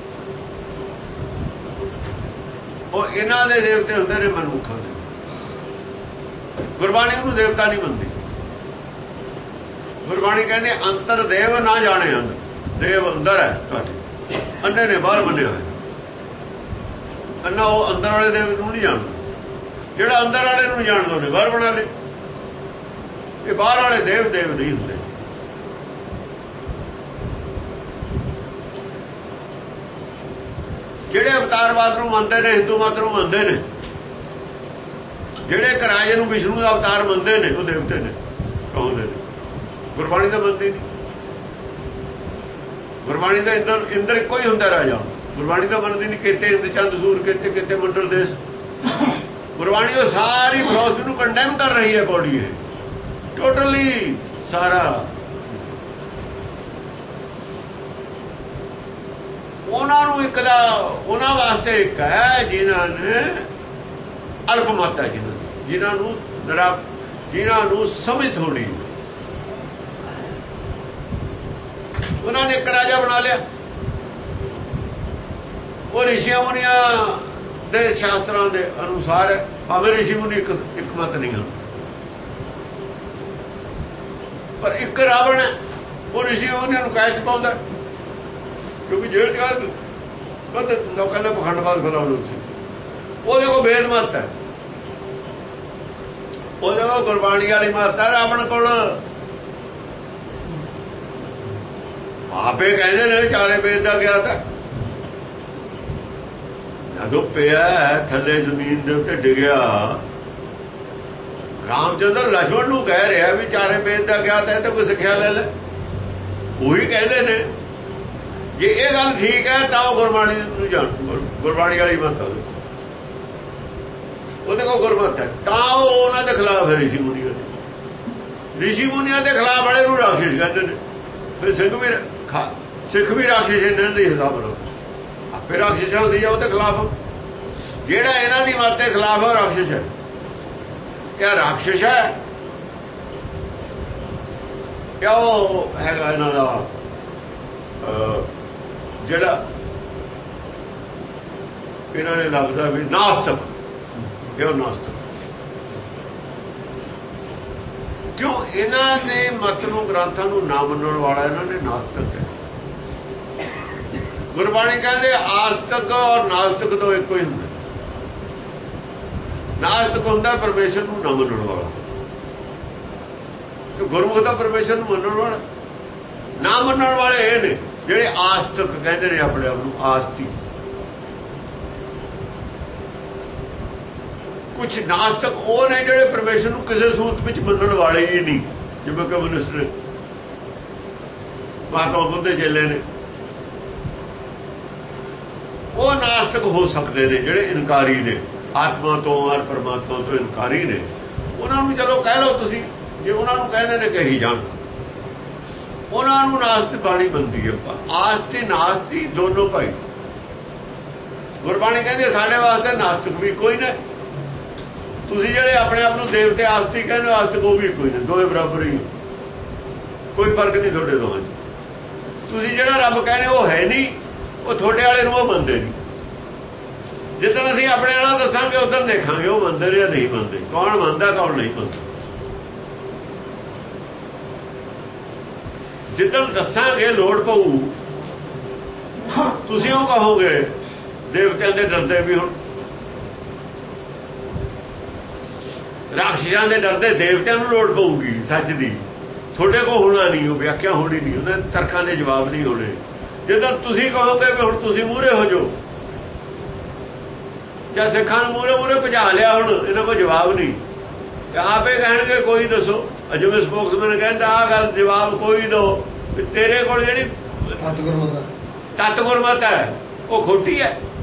ਉਹ ਇਹਨਾਂ ਦੇ ਦੇਵਤੇ ਹੁੰਦੇ ਨੇ ਮਨੁੱਖਾਂ ਦੇ। ਗੁਰਬਾਣੀ ਨੂੰ ਦੇਵਤਾ ਨਹੀਂ ਮੰਨਦੀ। ਗੁਰਬਾਣੀ ਕਹਿੰਦੇ ਅੰਤਰ ਦੇਵ ਨਾ ਜਾਣੇ ਅੰਦਰ, ਦੇਵ ਅੰਦਰ ਹੈ ਤੁਹਾਡੇ, ਅੰਨੇ ਨੇ ਬਾਹਰ ਮੰਨਿਆ ਹੋਇਆ। ਅੰਨਾ ਉਹ ਅੰਦਰ ਵਾਲੇ ਦੇਵ ਨੂੰ ਨਹੀਂ ਜਾਣਦਾ। ਜਿਹੜਾ ਅੰਦਰ ਵਾਲੇ ਨੂੰ ਜਾਣਦਾ ਉਹਨੇ ਬਾਹਰ ਬਣਾ ਲਏ। ਇਹ ਬਾਹਰ ਵਾਲੇ ਦੇਵ ਦੇਵ ਨਹੀਂ ਹੁੰਦੇ। ਜਿਹੜੇ ਅਵਤਾਰਵਾਦ ਨੂੰ ਮੰਨਦੇ ਨੇ, ਹਿੰਦੂ ਮਤ ਨੂੰ ਮੰਨਦੇ ਨੇ, ਜਿਹੜੇ ਰਾਜੇ ਨੂੰ ਵਿਸ਼ਨੂੰ ਦਾ ਅਵਤਾਰ ਮੰਨਦੇ ਨੇ, ਉਹ ਦੇਵਤੇ ਨੇ ਕਹੋਦੇ ਨੇ। ਗੁਰਬਾਣੀ ਤਾਂ ਮੰਨਦੀ ਨਹੀਂ। ਗੁਰਬਾਣੀ ਦਾ ਇੰਦਰ ਇੰਦਰ ਇੱਕੋ ਹੀ ਹੁੰਦਾ ਰਾਜਾ। ਗੁਰਬਾਣੀ ਤਾਂ ਮੰਨਦੀ ਨਹੀਂ। ਕਿਤੇ ਇੰਦ ਚੰਦ ਸੂਰ, ਕਿਤੇ ਕਿਤੇ ਮੰਡਲ ਦੇਸ਼। ਗੁਰਬਾਣੀ ਉਹ ਸਾਰੀ ਫਿਲਾਸਫੀ ਨੂੰ ਕੰਡੈਮ ਕਰ ਰਹੀ ਹੈ। ਬੋਡੀ ਹੈ ਟੋਟਲੀ ਸਾਰਾ। ਉਹਨਾਂ ਨੂੰ ਇੱਕ ਦਾ ਉਹਨਾਂ ਵਾਸਤੇ ਇੱਕ ਹੈ ਜਿਨ੍ਹਾਂ ਨੇ ਅਲਪਮਤ ਹੈ, ਜਿਹਨਾਂ ਜਿਨ੍ਹਾਂ ਨੂੰ ਨਰਾ ਜਿਨ੍ਹਾਂ ਨੂੰ ਸਮਝ ਥੋੜੀ। ਉਹਨਾਂ ਨੇ ਇੱਕ ਰਾਜਾ ਬਣਾ ਲਿਆ। ਉਹ ਰਿਸ਼ੀਆਂ ਮੁਨੀਆਂ ਦੇ ਸ਼ਾਸਤਰਾਂ ਦੇ ਅਨੁਸਾਰ, ਭਾਵੇਂ ਰਿਸ਼ੀ ਮੁਨੀ ਇੱਕ ਇੱਕ ਮਤ ਨਹੀਂ ਹਨ, ਪਰ ਇੱਕ ਰਾਵਣ ਹੈ। ਉਹ ਰਿਸ਼ੀ ਮੁਨੀਆਂ ਨੂੰ ਕੈਦ ਪਾਉਂਦਾ, ਕਿਉਂਕਿ ਜੇਲ੍ਹ ਚ ਕਦ ਲੋਕਾਂ ਦਾ ਪਖੰਡਵਾਦ ਫੈਲਾਉਣ ਸੀ। ਉਹਦੇ ਕੋਲ ਵੇਦ ਮਤ ਹੈ, ਉਹਦੇ ਕੋਲ ਗੁਰਬਾਣੀ ਵਾਲੀ ਮਤ ਹੈ। ਰਾਵਣ ਕੋਲ ਆਪੇ ਕਹਿੰਦੇ ਨੇ ਚਾਰੇ ਵੇਦ ਦਾ ਗਿਆਤ ਹੈ। ਜਦੋਂ ਪਿਆ ਥੱਲੇ ਜ਼ਮੀਨ ਦੇ ਉੱਤੇ ਡਿੱਗਿਆ, ਰਾਮਚੰਦਰ ਲక్ష్మణ ਨੂੰ ਕਹਿ ਰਿਹਾ ਵੀ ਚਾਰੇ ਵੇਦ ਦਾ ਗਿਆਤ ਹੈ, ਤਾਂ ਕੋਈ ਸਿੱਖਿਆ ਲੈ ਲੈ। ਉਹੀ ਕਹਿੰਦੇ ਨੇ ਜੇ ਇਹ ਗੱਲ ਠੀਕ ਹੈ ਤਾਂ ਉਹ ਗੁਰਬਾਣੀ ਨੂੰ ਜਾਣ, ਗੁਰਬਾਣੀ ਵਾਲੀ ਮਤ ਹੋਵੇ, ਉਹਦੇ ਕੋਲ ਗੁਰਮਤ ਹੈ, ਤਾਂ ਉਹ ਉਹਨਾਂ ਦੇ ਖਿਲਾਫ ਹੈ। ਰਿਸ਼ੀ ਮੁਨੀਆਂ ਦੇ ਰਿਸ਼ੀ ਮੁਨੀਆਂ ਦੇ ਖਿਲਾਫ ਵਾਲੇ ਨੂੰ ਰਾਖਸ਼ ਕਹਿੰਦੇ ਨੇ। ਫਿਰ ਸਿੰਘ ਵੀ ਸਿੱਖ ਵੀ ਰਾਖਸ਼ ਇਹਨਾਂ ਦੇ ਹਿਸਾਬ ਨਾਲ ਆਪੇ ਰਾਖਸ਼ ਹੁੰਦੀ ਆ ਉਹਦੇ ਖਿਲਾਫ। ਜਿਹੜਾ ਇਹਨਾਂ ਦੀ ਮਤ ਦੇ ਖਿਲਾਫ ਹੈ ਉਹ ਰਾਖਸ਼ ਹੈ। ਕਿਆ ਰਾਖਸ਼ ਹੈ? ਕਿਆ ਉਹ ਹੈਗਾ ਇਹਨਾਂ ਦਾ ਜਿਹੜਾ ਇਹਨਾਂ ਨੇ ਲੱਗਦਾ ਵੀ ਨਾਸਤਕ, ਇਹ ਨਾਸਤਕ। ਕਿਉਂ? ਇਹਨਾਂ ਦੇ ਮਤ ਨੂੰ, ਗ੍ਰੰਥਾਂ ਨੂੰ ਨਾ ਮੰਨਣ ਵਾਲਾ ਇਹਨਾਂ ਨੇ ਨਾਸਤਕ ਹੈ। ਗੁਰਬਾਣੀ ਕਹਿੰਦੇ ਆਸਤਕ ਔਰ ਨਾਸਤਕ ਤੋਂ ਇੱਕੋ ਹੀ ਹੁੰਦਾ। ਨਾਸਤਕ ਹੁੰਦਾ ਪਰਮੇਸ਼ਰ ਨੂੰ ਨਾ ਮੰਨਣ ਵਾਲਾ, ਤੇ ਗੁਰਮੁਖ ਦਾ ਪਰਮੇਸ਼ਰ ਨੂੰ ਮੰਨਣ ਵਾਲਾ। ਨਾ ਮੰਨਣ ਵਾਲੇ ਇਹ ਨੇ ਜਿਹੜੇ ਆਸਤਕ ਕਹਿੰਦੇ ਨੇ ਆਪਣੇ ਆਪ ਨੂੰ, ਆਸਤੀ। ਕੁਛ ਨਾਸਤਕ ਉਹ ਨੇ ਜਿਹੜੇ ਪਰਮੇਸ਼ਰ ਨੂੰ ਕਿਸੇ ਸੂਰਤ ਵਿੱਚ ਮੰਨਣ ਵਾਲੇ ਹੀ ਨਹੀਂ, ਜਿਵੇਂ ਕਮਿਊਨਿਸਟ ਨੇ, ਮਹਾਤਮਾ ਬੁੱਧ ਦੇ ਚੇਲੇ ਨੇ। ਉਹ ਨਾਸਤਕ ਹੋ ਸਕਦੇ ਨੇ ਜਿਹੜੇ ਇਨਕਾਰੀ ਨੇ, ਆਤਮਾ ਤੋਂ ਔਰ ਪਰਮਾਤਮਾ ਤੋਂ ਇਨਕਾਰੀ ਨੇ। ਉਹਨਾਂ ਨੂੰ ਚਲੋ ਕਹਿ ਲਓ ਤੁਸੀਂ, ਜੇ ਉਹਨਾਂ ਨੂੰ ਕਹਿੰਦੇ ਨੇ ਕਹੀ ਜਾਣ, ਉਹਨਾਂ ਨੂੰ ਨਾਸਤੀ ਬਾਣੀ ਬਣਦੀ ਹੈ। ਆਸਤੀ ਨਾਸਤੀ ਦੋਨੋਂ ਭਾਈ। ਗੁਰਬਾਣੀ ਕਹਿੰਦੀ ਸਾਡੇ ਵਾਸਤੇ ਨਾਸਤਿਕ ਵੀ ਕੋਈ ਨਹੀਂ। ਤੁਸੀਂ ਜਿਹੜੇ ਆਪਣੇ ਆਪ ਨੂੰ ਦੇਵਤੇ ਆਸਤੀ ਕਹਿੰਦੇ, ਆਸਤਿਕ ਉਹ ਵੀ ਕੋਈ ਨਹੀਂ, ਦੋਵੇਂ ਬਰਾਬਰ ਹੀ, ਕੋਈ ਫਰਕ ਨਹੀਂ ਤੁਹਾਡੇ ਦੋਹਾਂ 'ਚ। ਤੁਸੀਂ ਜਿਹੜਾ ਰੱਬ ਕਹਿੰਦੇ ਉਹ ਹੈ ਨਹੀਂ, ਉਹ ਤੁਹਾਡੇ ਵਾਲੇ ਨੂੰ ਉਹ ਮੰਨਦੇ ਨਹੀਂ। ਜਿੱਦਣ ਅਸੀਂ ਆਪਣੇ ਵਾਲਾ ਦੱਸਾਂਗੇ ਉਦੋਂ ਦੇਖਾਂਗੇ ਉਹ ਮੰਨਦੇ ਜਾਂ ਨਹੀਂ ਮੰਨਦੇ, ਕੌਣ ਮੰਨਦਾ ਕੌਣ ਨਹੀਂ ਮੰਨਦਾ। ਜਿੱਦਣ ਦੱਸਾਂਗੇ ਲੋੜ ਪਊ, ਤੁਸੀਂ ਉਹ ਕਹੋਗੇ ਦੇਵਤਿਆਂ ਦੇ ਡਰਦੇ ਵੀ ਹੁਣ, ਰਾਖਸ਼ਾਂ ਦੇ ਡਰਦੇ ਦੇਵਤਿਆਂ ਨੂੰ ਲੋੜ ਪਊਗੀ ਸੱਚ ਦੀ। ਤੁਹਾਡੇ ਕੋਲ ਹੋਣਾ ਨਹੀਂ, ਉਹ ਵਿਆਖਿਆ ਹੋਣੀ ਨਹੀਂ, ਉਹਨਾਂ ਤਰਕਾਂ ਦੇ ਜਵਾਬ ਨਹੀਂ ਹੋਣੇ। ਜਦੋਂ ਤੁਸੀਂ ਕਹੋਗੇ ਵੀ ਹੁਣ ਤੁਸੀਂ ਮੂਹਰੇ ਹੋ ਜਾਓ, ਜਾਂ ਸਿੱਖਾਂ ਨੂੰ ਮੂਹਰੇ ਮੂਹਰੇ ਭਜਾ ਲਿਆ, ਹੁਣ ਇਹਨਾਂ ਕੋਲ ਜਵਾਬ ਨਹੀਂ, ਆਪੇ ਕਹਿਣਗੇ ਕੋਈ ਦੱਸੋ। ਜਿਵੇਂ ਸਪੋਕਸਮੈਨ ਕਹਿੰਦਾ ਆਹ ਗੱਲ ਜਵਾਬ ਕੋਈ ਦਿਓ, ਤੇਰੇ ਕੋਲ ਜਿਹੜੀ ਤਤ ਗੁਰਮਤਿ ਤਤ ਗੁਰਮਤਿ ਹੈ ਉਹ ਖੋਟੀ ਹੈ।